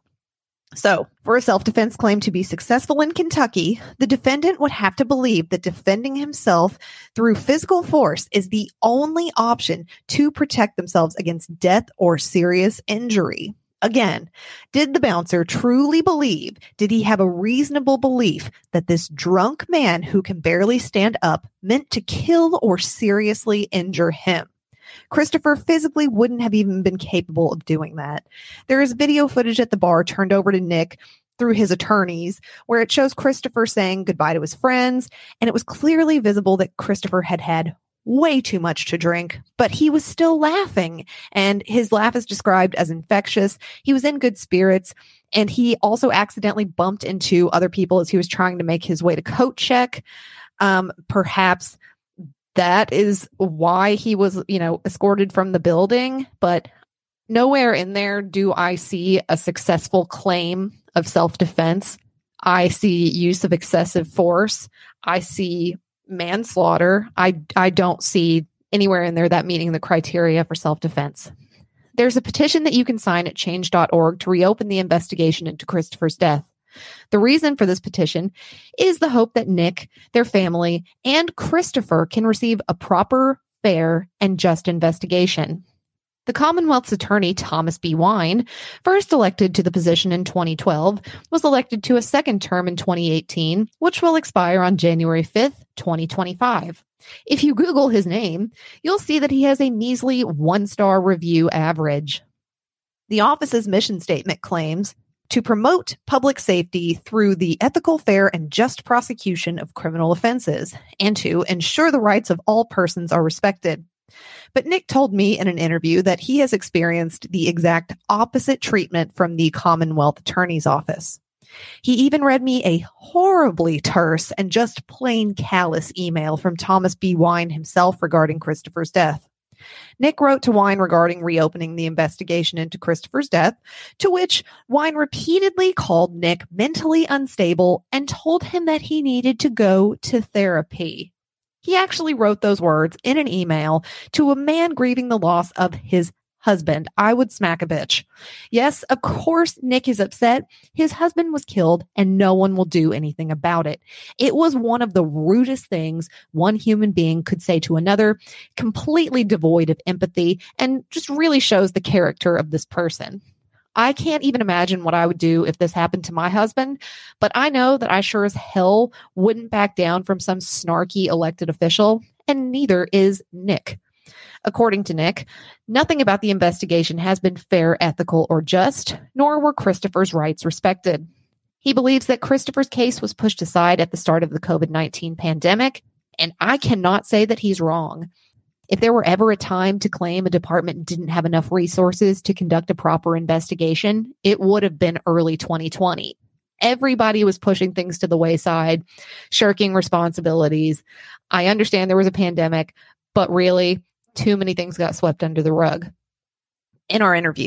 So, for a self-defense claim to be successful in Kentucky, the defendant would have to believe that defending himself through physical force is the only option to protect themselves against death or serious injury. Again, did the bouncer truly believe, did he have a reasonable belief that this drunk man who can barely stand up meant to kill or seriously injure him? Christopher physically wouldn't have even been capable of doing that. There is video footage at the bar turned over to Nick through his attorneys where it shows Christopher saying goodbye to his friends, and it was clearly visible that Christopher had had way too much to drink, but he was still laughing, and his laugh is described as infectious. He was in good spirits, and he also accidentally bumped into other people as he was trying to make his way to coat check. Um, perhaps that is why he was, you know, escorted from the building, but nowhere in there do I see a successful claim of self-defense. I see use of excessive force. I see manslaughter. I I don't see anywhere in there that meeting the criteria for self-defense. There's a petition that you can sign at change dot org to reopen the investigation into Christopher's death. The reason for this petition is the hope that Nick, their family, and Christopher can receive a proper, fair, and just investigation. The Commonwealth's attorney, Thomas B. Wine, first elected to the position in twenty twelve, was elected to a second term in twenty eighteen, which will expire on January fifth, twenty twenty-five. If you Google his name, you'll see that he has a measly one-star review average. The office's mission statement claims to promote public safety through the ethical, fair, and just prosecution of criminal offenses, and to ensure the rights of all persons are respected. But Nick told me in an interview that he has experienced the exact opposite treatment from the Commonwealth Attorney's Office. He even read me a horribly terse and just plain callous email from Thomas B. Wine himself regarding Christopher's death. Nick wrote to Wine regarding reopening the investigation into Christopher's death, to which Wine repeatedly called Nick mentally unstable and told him that he needed to go to therapy. He actually wrote those words in an email to a man grieving the loss of his husband. I would smack a bitch. Yes, of course, Nick is upset. His husband was killed and no one will do anything about it. It was one of the rudest things one human being could say to another, completely devoid of empathy, and just really shows the character of this person. I can't even imagine what I would do if this happened to my husband, but I know that I sure as hell wouldn't back down from some snarky elected official, and neither is Nick. According to Nick, nothing about the investigation has been fair, ethical, or just, nor were Christopher's rights respected. He believes that Christopher's case was pushed aside at the start of the covid nineteen pandemic, and I cannot say that he's wrong. If there were ever a time to claim a department didn't have enough resources to conduct a proper investigation, it would have been early twenty twenty. Everybody was pushing things to the wayside, shirking responsibilities. I understand there was a pandemic, but really, too many things got swept under the rug. In our interview,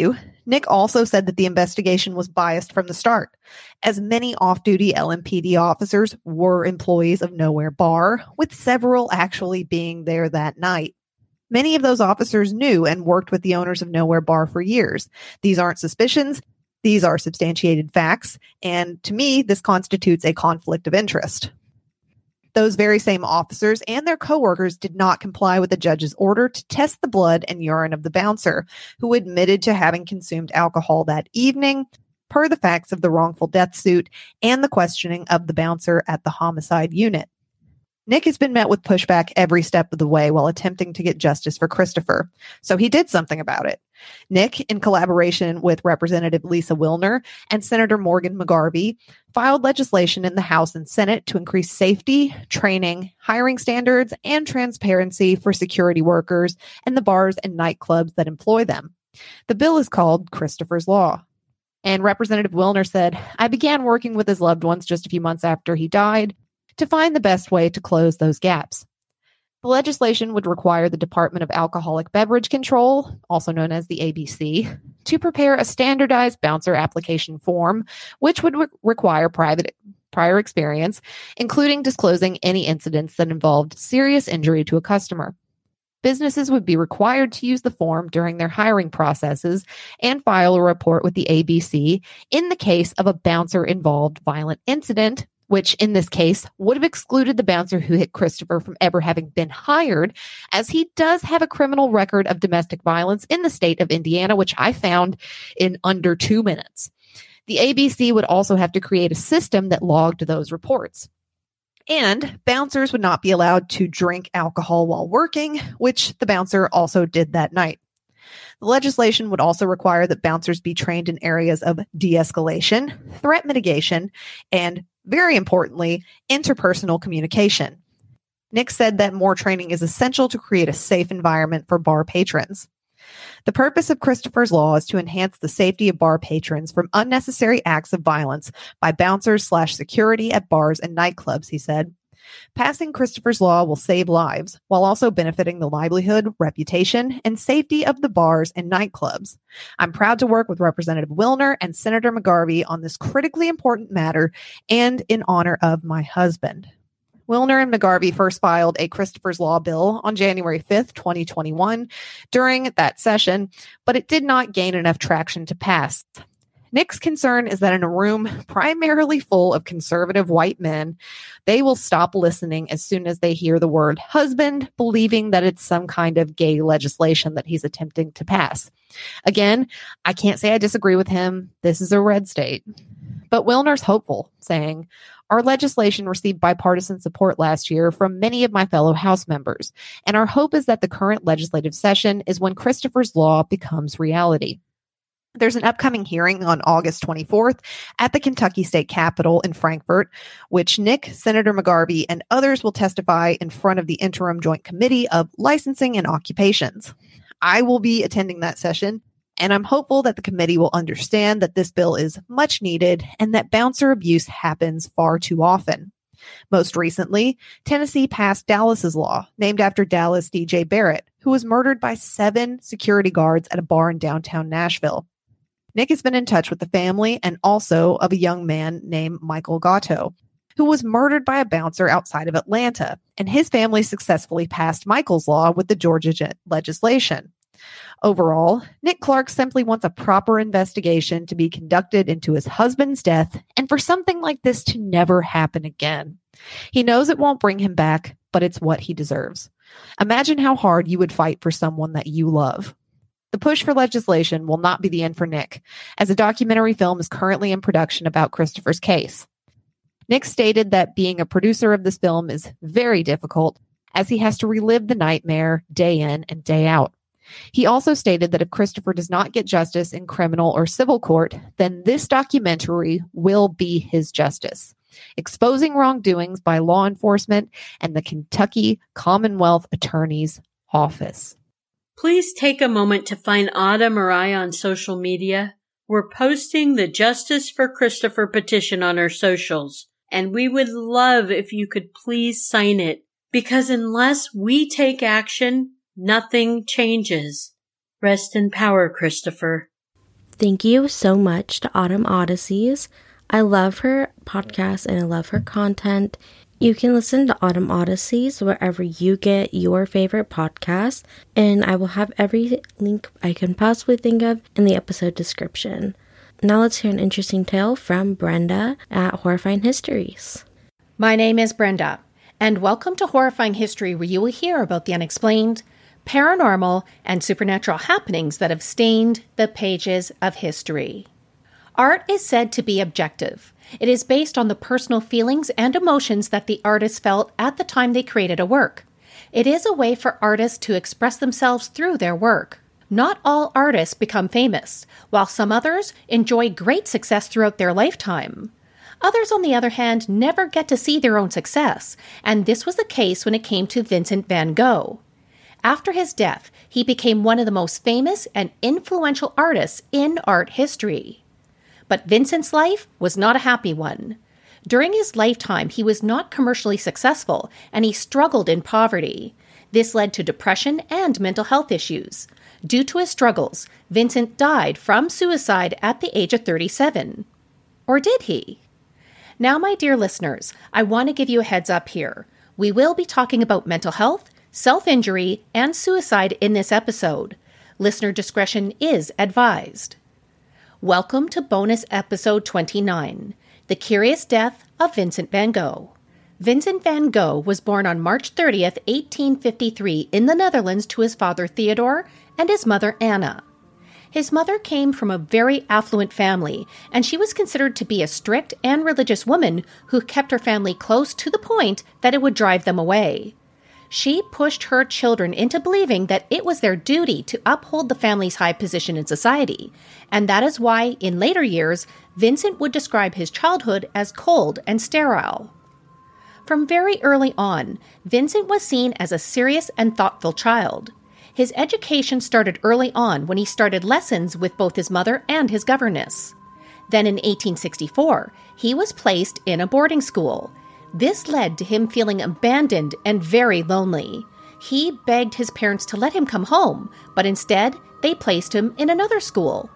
Nick also said that the investigation was biased from the start, as many off-duty L M P D officers were employees of Nowhere Bar, with several actually being there that night. Many of those officers knew and worked with the owners of Nowhere Bar for years. These aren't suspicions. These are substantiated facts. And to me, this constitutes a conflict of interest. Those very same officers and their coworkers did not comply with the judge's order to test the blood and urine of the bouncer, who admitted to having consumed alcohol that evening, per the facts of the wrongful death suit and the questioning of the bouncer at the homicide unit. Nick has been met with pushback every step of the way while attempting to get justice for Christopher, so he did something about it. Nick, in collaboration with Representative Lisa Wilner and Senator Morgan McGarvey, filed legislation in the House and Senate to increase safety, training, hiring standards, and transparency for security workers and the bars and nightclubs that employ them. The bill is called Christopher's Law. And Representative Wilner said, "I began working with his loved ones just a few months after he died to find the best way to close those gaps." The legislation would require the Department of Alcoholic Beverage Control, also known as the A B C, to prepare a standardized bouncer application form, which would re- require private prior experience, including disclosing any incidents that involved serious injury to a customer. Businesses would be required to use the form during their hiring processes and file a report with the A B C in the case of a bouncer-involved violent incident, which in this case would have excluded the bouncer who hit Christopher from ever having been hired, as he does have a criminal record of domestic violence in the state of Indiana, which I found in under two minutes. The A B C would also have to create a system that logged those reports. And bouncers would not be allowed to drink alcohol while working, which the bouncer also did that night. The legislation would also require that bouncers be trained in areas of de-escalation, threat mitigation, and very importantly, interpersonal communication. Nick said that more training is essential to create a safe environment for bar patrons. The purpose of Christopher's Law is to enhance the safety of bar patrons from unnecessary acts of violence by bouncers slash security at bars and nightclubs, he said. Passing Christopher's Law will save lives while also benefiting the livelihood, reputation, and safety of the bars and nightclubs. I'm proud to work with Representative Wilner and Senator McGarvey on this critically important matter and in honor of my husband. Wilner and McGarvey first filed a Christopher's Law bill on January fifth, twenty twenty-one during that session, but it did not gain enough traction to pass. Nick's concern is that in a room primarily full of conservative white men, they will stop listening as soon as they hear the word husband, believing that it's some kind of gay legislation that he's attempting to pass. Again, I can't say I disagree with him. This is a red state. But Wilner's hopeful, saying, "Our legislation received bipartisan support last year from many of my fellow House members, and our hope is that the current legislative session is when Christopher's Law becomes reality." There's an upcoming hearing on August twenty-fourth at the Kentucky State Capitol in Frankfort, which Nick, Senator McGarvey, and others will testify in front of the Interim Joint Committee of Licensing and Occupations. I will be attending that session, and I'm hopeful that the committee will understand that this bill is much needed and that bouncer abuse happens far too often. Most recently, Tennessee passed Dallas's Law, named after Dallas D J Barrett, who was murdered by seven security guards at a bar in downtown Nashville. Nick has been in touch with the family and also of a young man named Michael Gatto, who was murdered by a bouncer outside of Atlanta, and his family successfully passed Michael's Law with the Georgia legislation. Overall, Nick Clark simply wants a proper investigation to be conducted into his husband's death and for something like this to never happen again. He knows it won't bring him back, but it's what he deserves. Imagine how hard you would fight for someone that you love. The push for legislation will not be the end for Nick, as a documentary film is currently in production about Christopher's case. Nick stated that being a producer of this film is very difficult, as he has to relive the nightmare day in and day out. He also stated that if Christopher does not get justice in criminal or civil court, then this documentary will be his justice, exposing wrongdoings by law enforcement and the Kentucky Commonwealth Attorney's Office. Please take a moment to find Autumn or I on social media. We're posting the Justice for Christopher petition on our socials, and we would love if you could please sign it, because unless we take action, nothing changes. Rest in power, Christopher. Thank you so much to Autumn Odysseys. I love her podcast and I love her content. You can listen to Autumn Odysseys wherever you get your favorite podcast, and I will have every link I can possibly think of in the episode description. Now let's hear an interesting tale from Brenda at Horrifying Histories. My name is Brenda, and welcome to Horrifying History, where you will hear about the unexplained, paranormal, and supernatural happenings that have stained the pages of history. Art is said to be objective. It is based on the personal feelings and emotions that the artist felt at the time they created a work. It is a way for artists to express themselves through their work. Not all artists become famous, while some others enjoy great success throughout their lifetime. Others, on the other hand, never get to see their own success, and this was the case when it came to Vincent van Gogh. After his death, he became one of the most famous and influential artists in art history. But Vincent's life was not a happy one. During his lifetime, he was not commercially successful, and he struggled in poverty. This led to depression and mental health issues. Due to his struggles, Vincent died from suicide at the age of thirty-seven. Or did he? Now, my dear listeners, I want to give you a heads up here. We will be talking about mental health, self-injury, and suicide in this episode. Listener discretion is advised. Welcome to bonus episode twenty-nine, The Curious Death of Vincent van Gogh. Vincent van Gogh was born on March thirtieth, eighteen fifty-three in the Netherlands to his father Theodore and his mother Anna. His mother came from a very affluent family, and she was considered to be a strict and religious woman who kept her family close to the point that it would drive them away. She pushed her children into believing that it was their duty to uphold the family's high position in society, and that is why, in later years, Vincent would describe his childhood as cold and sterile. From very early on, Vincent was seen as a serious and thoughtful child. His education started early on when he started lessons with both his mother and his governess. Then in eighteen sixty-four, he was placed in a boarding school. This led to him feeling abandoned and very lonely. He begged his parents to let him come home, but instead, they placed him in another school.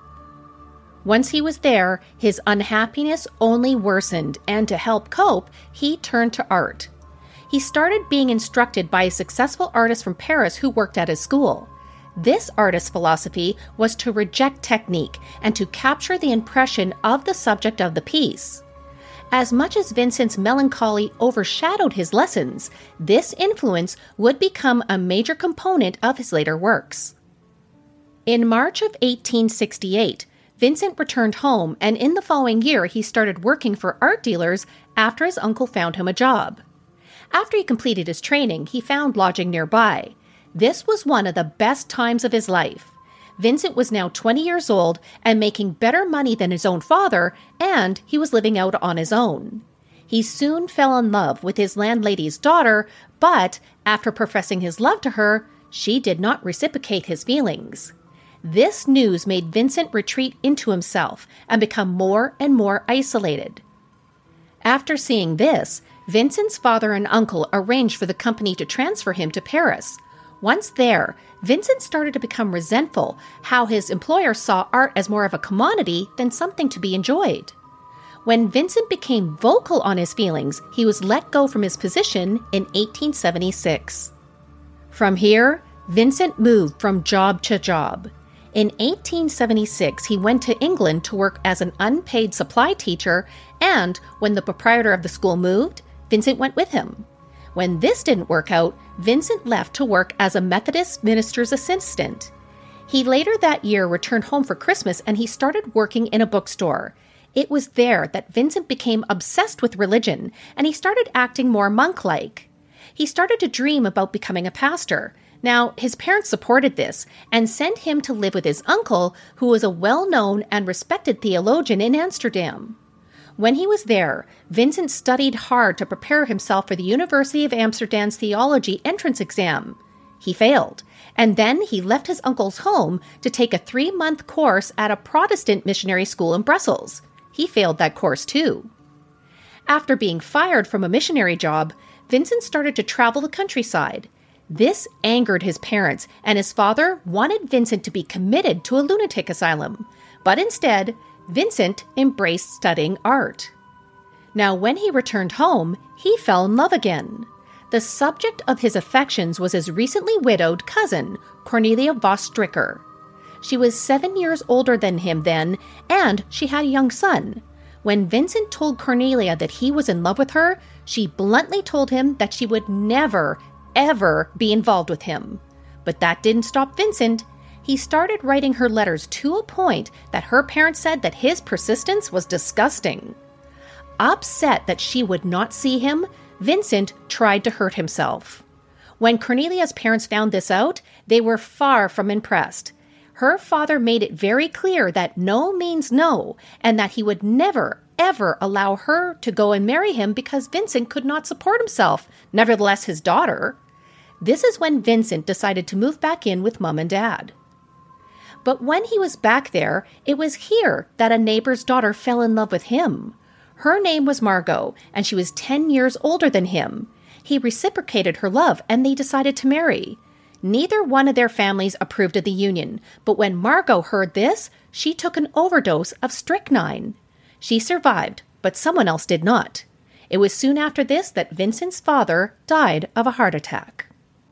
Once he was there, his unhappiness only worsened, and to help cope, he turned to art. He started being instructed by a successful artist from Paris who worked at his school. This artist's philosophy was to reject technique and to capture the impression of the subject of the piece. As much as Vincent's melancholy overshadowed his lessons, this influence would become a major component of his later works. In March of eighteen sixty-eight, Vincent returned home, and in the following year he started working for art dealers after his uncle found him a job. After he completed his training, he found lodging nearby. This was one of the best times of his life. Vincent was now twenty years old and making better money than his own father, and he was living out on his own. He soon fell in love with his landlady's daughter, but after professing his love to her, she did not reciprocate his feelings. This news made Vincent retreat into himself and become more and more isolated. After seeing this, Vincent's father and uncle arranged for the company to transfer him to Paris. Once there, Vincent started to become resentful how his employer saw art as more of a commodity than something to be enjoyed. When Vincent became vocal on his feelings, he was let go from his position in eighteen seventy-six. From here, Vincent moved from job to job. In eighteen seventy-six, he went to England to work as an unpaid supply teacher, and when the proprietor of the school moved, Vincent went with him. When this didn't work out, Vincent left to work as a Methodist minister's assistant. He later that year returned home for Christmas and he started working in a bookstore. It was there that Vincent became obsessed with religion and he started acting more monk-like. He started to dream about becoming a pastor. Now, his parents supported this and sent him to live with his uncle, who was a well-known and respected theologian in Amsterdam. When he was there, Vincent studied hard to prepare himself for the University of Amsterdam's theology entrance exam. He failed, and then he left his uncle's home to take a three-month course at a Protestant missionary school in Brussels. He failed that course too. After being fired from a missionary job, Vincent started to travel the countryside. This angered his parents, and his father wanted Vincent to be committed to a lunatic asylum. But instead, Vincent embraced studying art. Now, when he returned home, he fell in love again. The subject of his affections was his recently widowed cousin, Cornelia Voss Stricker. She was seven years older than him then, and she had a young son. When Vincent told Cornelia that he was in love with her, she bluntly told him that she would never, ever be involved with him. But that didn't stop Vincent. He started writing her letters to a point that her parents said that his persistence was disgusting. Upset that she would not see him, Vincent tried to hurt himself. When Cornelia's parents found this out, they were far from impressed. Her father made it very clear that no means no, and that he would never, ever allow her to go and marry him because Vincent could not support himself, nevertheless his daughter. This is when Vincent decided to move back in with Mom and Dad. But when he was back there, it was here that a neighbor's daughter fell in love with him. Her name was Margot, and she was ten years older than him. He reciprocated her love, and they decided to marry. Neither one of their families approved of the union, but when Margot heard this, she took an overdose of strychnine. She survived, but someone else did not. It was soon after this that Vincent's father died of a heart attack.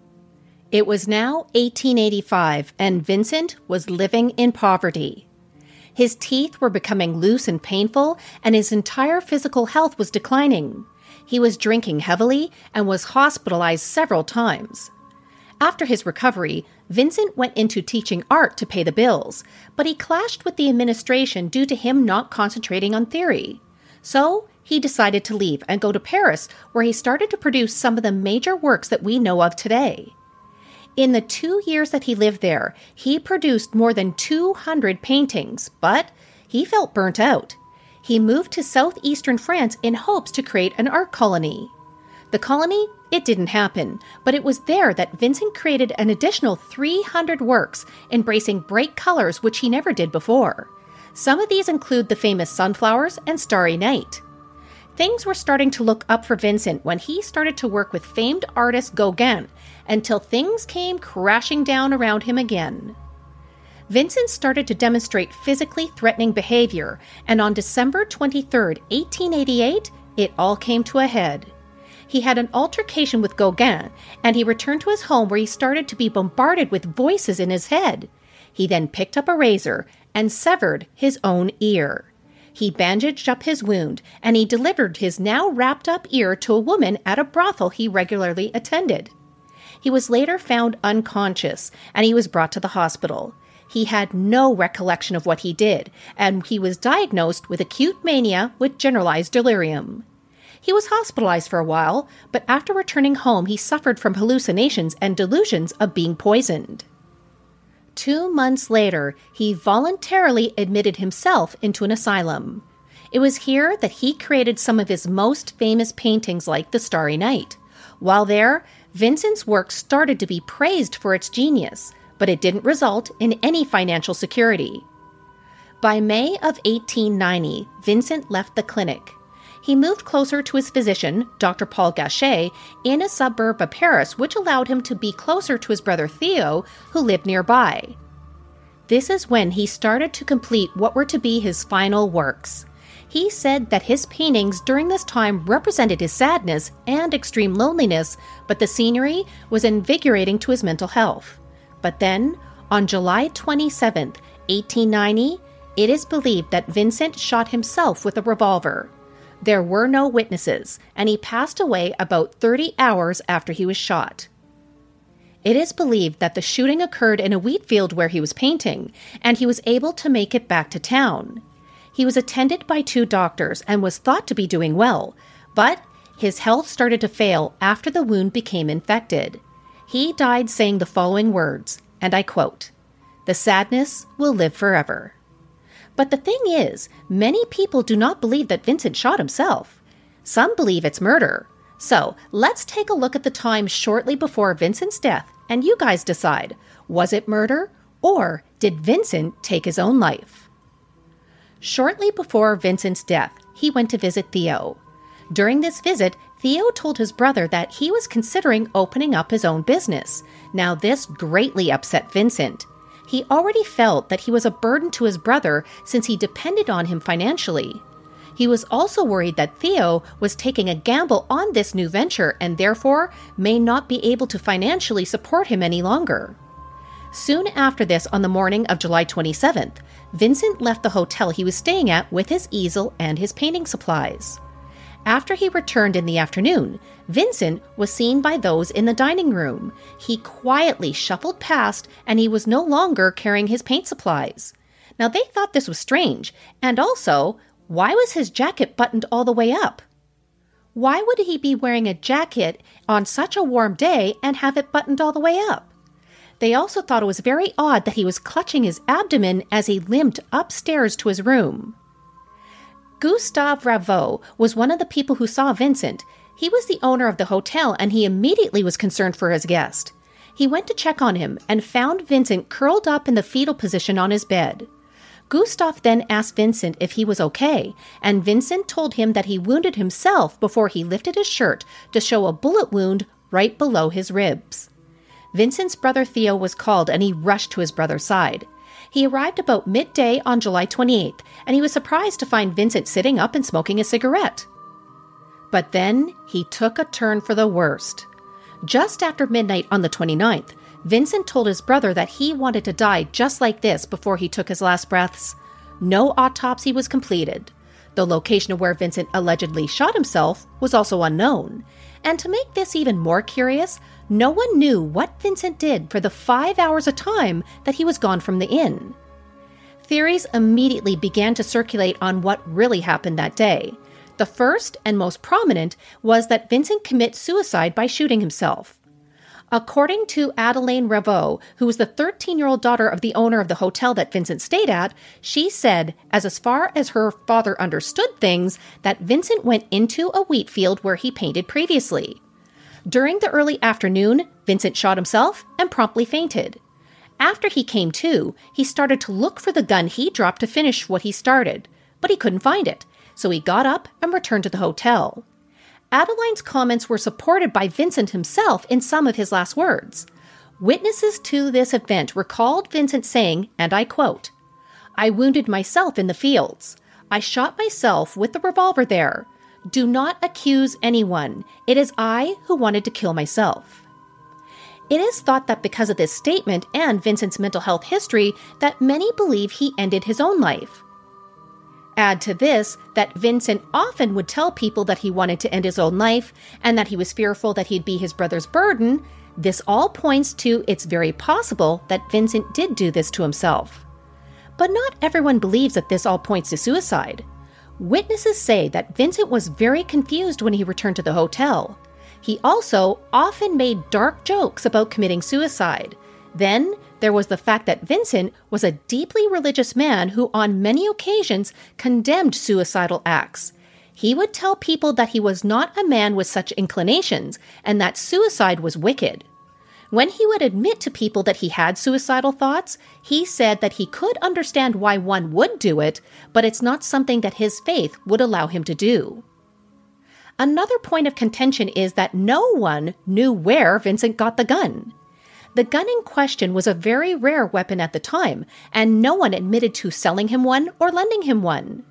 It was now eighteen eighty-five, and Vincent was living in poverty. His teeth were becoming loose and painful, and his entire physical health was declining. He was drinking heavily and was hospitalized several times. After his recovery, Vincent went into teaching art to pay the bills, but he clashed with the administration due to him not concentrating on theory. So he decided to leave and go to Paris, where he started to produce some of the major works that we know of today. In the two years that he lived there, he produced more than two hundred paintings, but he felt burnt out. He moved to southeastern France in hopes to create an art colony. The colony, it didn't happen, but it was there that Vincent created an additional three hundred works, embracing bright colors which he never did before. Some of these include the famous sunflowers and Starry Night. Things were starting to look up for Vincent when he started to work with famed artist Gauguin, until things came crashing down around him again. Vincent started to demonstrate physically threatening behavior, and on December twenty-third, eighteen eighty-eight, it all came to a head. He had an altercation with Gauguin, and he returned to his home where he started to be bombarded with voices in his head. He then picked up a razor and severed his own ear. He bandaged up his wound, and he delivered his now wrapped up ear to a woman at a brothel he regularly attended. He was later found unconscious, and he was brought to the hospital. He had no recollection of what he did, and he was diagnosed with acute mania with generalized delirium. He was hospitalized for a while, but after returning home, he suffered from hallucinations and delusions of being poisoned. Two months later, he voluntarily admitted himself into an asylum. It was here that he created some of his most famous paintings like the Starry Night. While there, Vincent's work started to be praised for its genius, but it didn't result in any financial security. By May of eighteen ninety, Vincent left the clinic. He moved closer to his physician, Doctor Paul Gachet, in a suburb of Paris, which allowed him to be closer to his brother Theo, who lived nearby. This is when he started to complete what were to be his final works. He said that his paintings during this time represented his sadness and extreme loneliness, but the scenery was invigorating to his mental health. But then, on July twenty-seventh, eighteen ninety, it is believed that Vincent shot himself with a revolver. There were no witnesses, and he passed away about thirty hours after he was shot. It is believed that the shooting occurred in a wheat field where he was painting, and he was able to make it back to town. He was attended by two doctors and was thought to be doing well, but his health started to fail after the wound became infected. He died saying the following words, and I quote, "The sadness will live forever." But the thing is, many people do not believe that Vincent shot himself. Some believe it's murder. So let's take a look at the time shortly before Vincent's death, and you guys decide, was it murder or did Vincent take his own life? Shortly before Vincent's death, he went to visit Theo. During this visit, Theo told his brother that he was considering opening up his own business. Now this greatly upset Vincent. he already felt that he was a burden to his brother since he depended on him financially. He was also worried that Theo was taking a gamble on this new venture and therefore may not be able to financially support him any longer. Soon after this, on the morning of July twenty-seventh, Vincent left the hotel he was staying at with his easel and his painting supplies. After he returned in the afternoon, Vincent was seen by those in the dining room. He quietly shuffled past and he was no longer carrying his paint supplies. Now they thought this was strange, and also, why was his jacket buttoned all the way up? Why would he be wearing a jacket on such a warm day and have it buttoned all the way up? They also thought it was very odd that he was clutching his abdomen as he limped upstairs to his room. Gustave Ravoux was one of the people who saw Vincent. He was the owner of the hotel and he immediately was concerned for his guest. He went to check on him and found Vincent curled up in the fetal position on his bed. Gustave then asked Vincent if he was okay, and Vincent told him that he wounded himself before he lifted his shirt to show a bullet wound right below his ribs. Vincent's brother Theo was called and he rushed to his brother's side. He arrived about midday on July twenty-eighth, and he was surprised to find Vincent sitting up and smoking a cigarette. But then he took a turn for the worst. Just after midnight on the twenty-ninth, Vincent told his brother that he wanted to die just like this before he took his last breaths. No autopsy was completed. The location of where Vincent allegedly shot himself was also unknown. And to make this even more curious, no one knew what Vincent did for the five hours of time that he was gone from the inn. Theories immediately began to circulate on what really happened that day. The first and most prominent was that Vincent commit suicide by shooting himself. According to Adelaine Ravoux, who was the thirteen-year-old daughter of the owner of the hotel that Vincent stayed at, she said, as as far as her father understood things, that Vincent went into a wheat field where he painted previously. During the early afternoon, Vincent shot himself and promptly fainted. After he came to, he started to look for the gun he dropped to finish what he started, but he couldn't find it, so he got up and returned to the hotel. Adeline's comments were supported by Vincent himself in some of his last words. Witnesses to this event recalled Vincent saying, and I quote, "I wounded myself in the fields. I shot myself with the revolver there. Do not accuse anyone. It is I who wanted to kill myself." It is thought that because of this statement and Vincent's mental health history that many believe he ended his own life. Add to this that Vincent often would tell people that he wanted to end his own life and that he was fearful that he'd be his brother's burden. This all points to it's very possible that Vincent did do this to himself. But not everyone believes that this all points to suicide. Witnesses say that Vincent was very confused when he returned to the hotel. He also often made dark jokes about committing suicide. Then there was the fact that Vincent was a deeply religious man who on many occasions condemned suicidal acts. He would tell people that he was not a man with such inclinations and that suicide was wicked. When he would admit to people that he had suicidal thoughts, he said that he could understand why one would do it, but it's not something that his faith would allow him to do. Another point of contention is that no one knew where Vincent got the gun. The gun in question was a very rare weapon at the time, and no one admitted to selling him one or lending him one.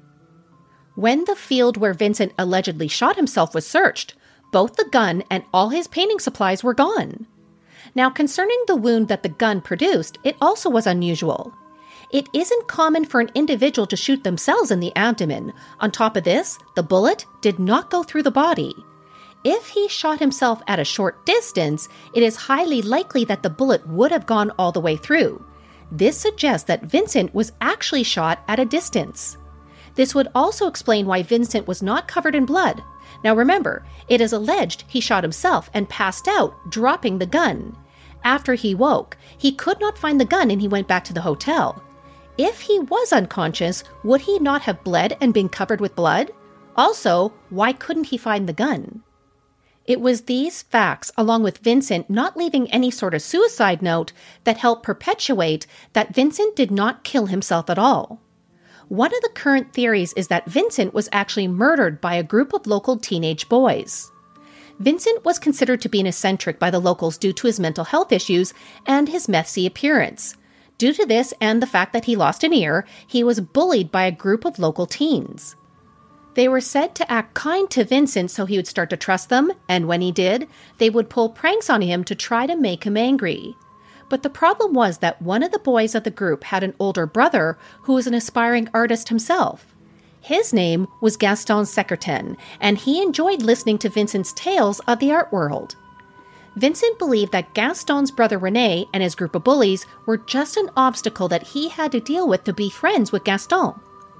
When the field where Vincent allegedly shot himself was searched, both the gun and all his painting supplies were gone. Now, concerning the wound that the gun produced, it also was unusual. It isn't common for an individual to shoot themselves in the abdomen. On top of this, the bullet did not go through the body. If he shot himself at a short distance, it is highly likely that the bullet would have gone all the way through. This suggests that Vincent was actually shot at a distance. This would also explain why Vincent was not covered in blood. Now remember, it is alleged he shot himself and passed out, dropping the gun. After he woke, he could not find the gun and he went back to the hotel. If he was unconscious, would he not have bled and been covered with blood? Also, why couldn't he find the gun? It was these facts, along with Vincent not leaving any sort of suicide note, that helped perpetuate that Vincent did not kill himself at all. One of the current theories is that Vincent was actually murdered by a group of local teenage boys. Vincent was considered to be an eccentric by the locals due to his mental health issues and his messy appearance. Due to this and the fact that he lost an ear, he was bullied by a group of local teens. They were said to act kind to Vincent so he would start to trust them, and when he did, they would pull pranks on him to try to make him angry. But the problem was that one of the boys of the group had an older brother who was an aspiring artist himself. His name was Gaston Secretin, and he enjoyed listening to Vincent's tales of the art world. Vincent believed that Gaston's brother René and his group of bullies were just an obstacle that he had to deal with to be friends with Gaston.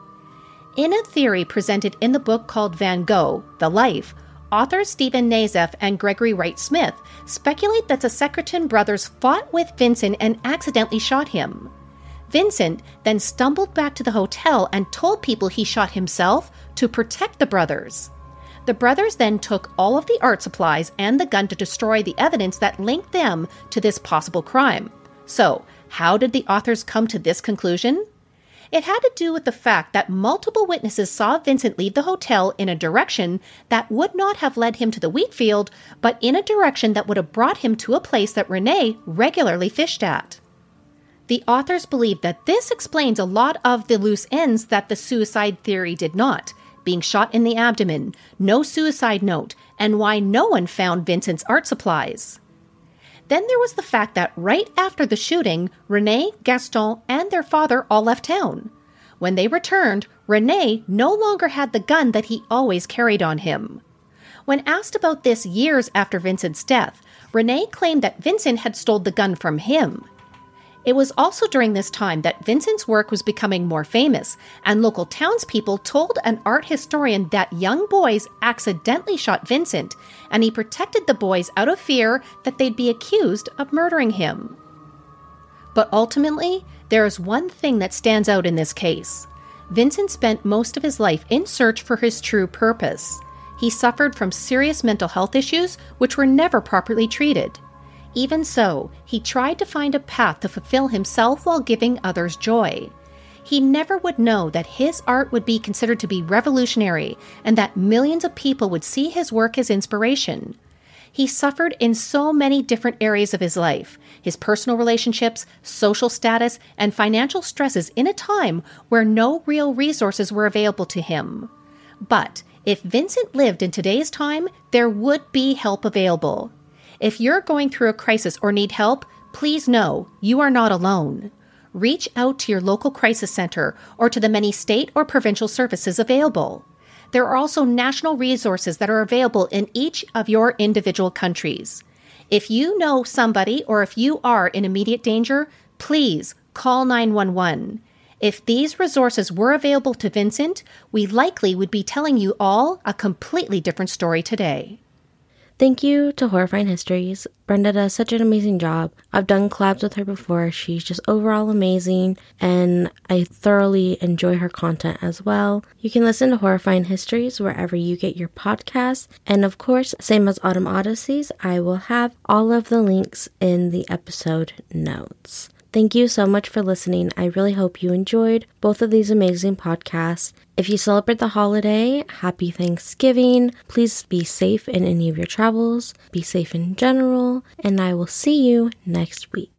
In a theory presented in the book called Van Gogh, The Life, authors Stephen Nazef and Gregory Wright Smith speculate that the Secretin brothers fought with Vincent and accidentally shot him. Vincent then stumbled back to the hotel and told people he shot himself to protect the brothers. The brothers then took all of the art supplies and the gun to destroy the evidence that linked them to this possible crime. So, how did the authors come to this conclusion? It had to do with the fact that multiple witnesses saw Vincent leave the hotel in a direction that would not have led him to the wheat field, but in a direction that would have brought him to a place that René regularly fished at. The authors believe that this explains a lot of the loose ends that the suicide theory did not, being shot in the abdomen, no suicide note, and why no one found Vincent's art supplies. Then there was the fact that right after the shooting, René, Gaston, and their father all left town. When they returned, René no longer had the gun that he always carried on him. When asked about this years after Vincent's death, René claimed that Vincent had stolen the gun from him. It was also during this time that Vincent's work was becoming more famous, and local townspeople told an art historian that young boys accidentally shot Vincent, and he protected the boys out of fear that they'd be accused of murdering him. But ultimately, there is one thing that stands out in this case. Vincent spent most of his life in search for his true purpose. He suffered from serious mental health issues which were never properly treated. Even so, he tried to find a path to fulfill himself while giving others joy. He never would know that his art would be considered to be revolutionary and that millions of people would see his work as inspiration. He suffered in so many different areas of his life, his personal relationships, social status, and financial stresses in a time where no real resources were available to him. But if Vincent lived in today's time, there would be help available. If you're going through a crisis or need help, please know you are not alone. Reach out to your local crisis center or to the many state or provincial services available. There are also national resources that are available in each of your individual countries. If you know somebody or if you are in immediate danger, please call nine one one. If these resources were available to Vincent, we likely would be telling you all a completely different story today. Thank you to Horrifying Histories. Brenda does such an amazing job. I've done collabs with her before. She's just overall amazing, and I thoroughly enjoy her content as well. You can listen to Horrifying Histories wherever you get your podcasts. And of course, same as Autumn Odysseys, I will have all of the links in the episode notes. Thank you so much for listening. I really hope you enjoyed both of these amazing podcasts. If you celebrate the holiday, happy Thanksgiving. Please be safe in any of your travels. Be safe in general. And I will see you next week.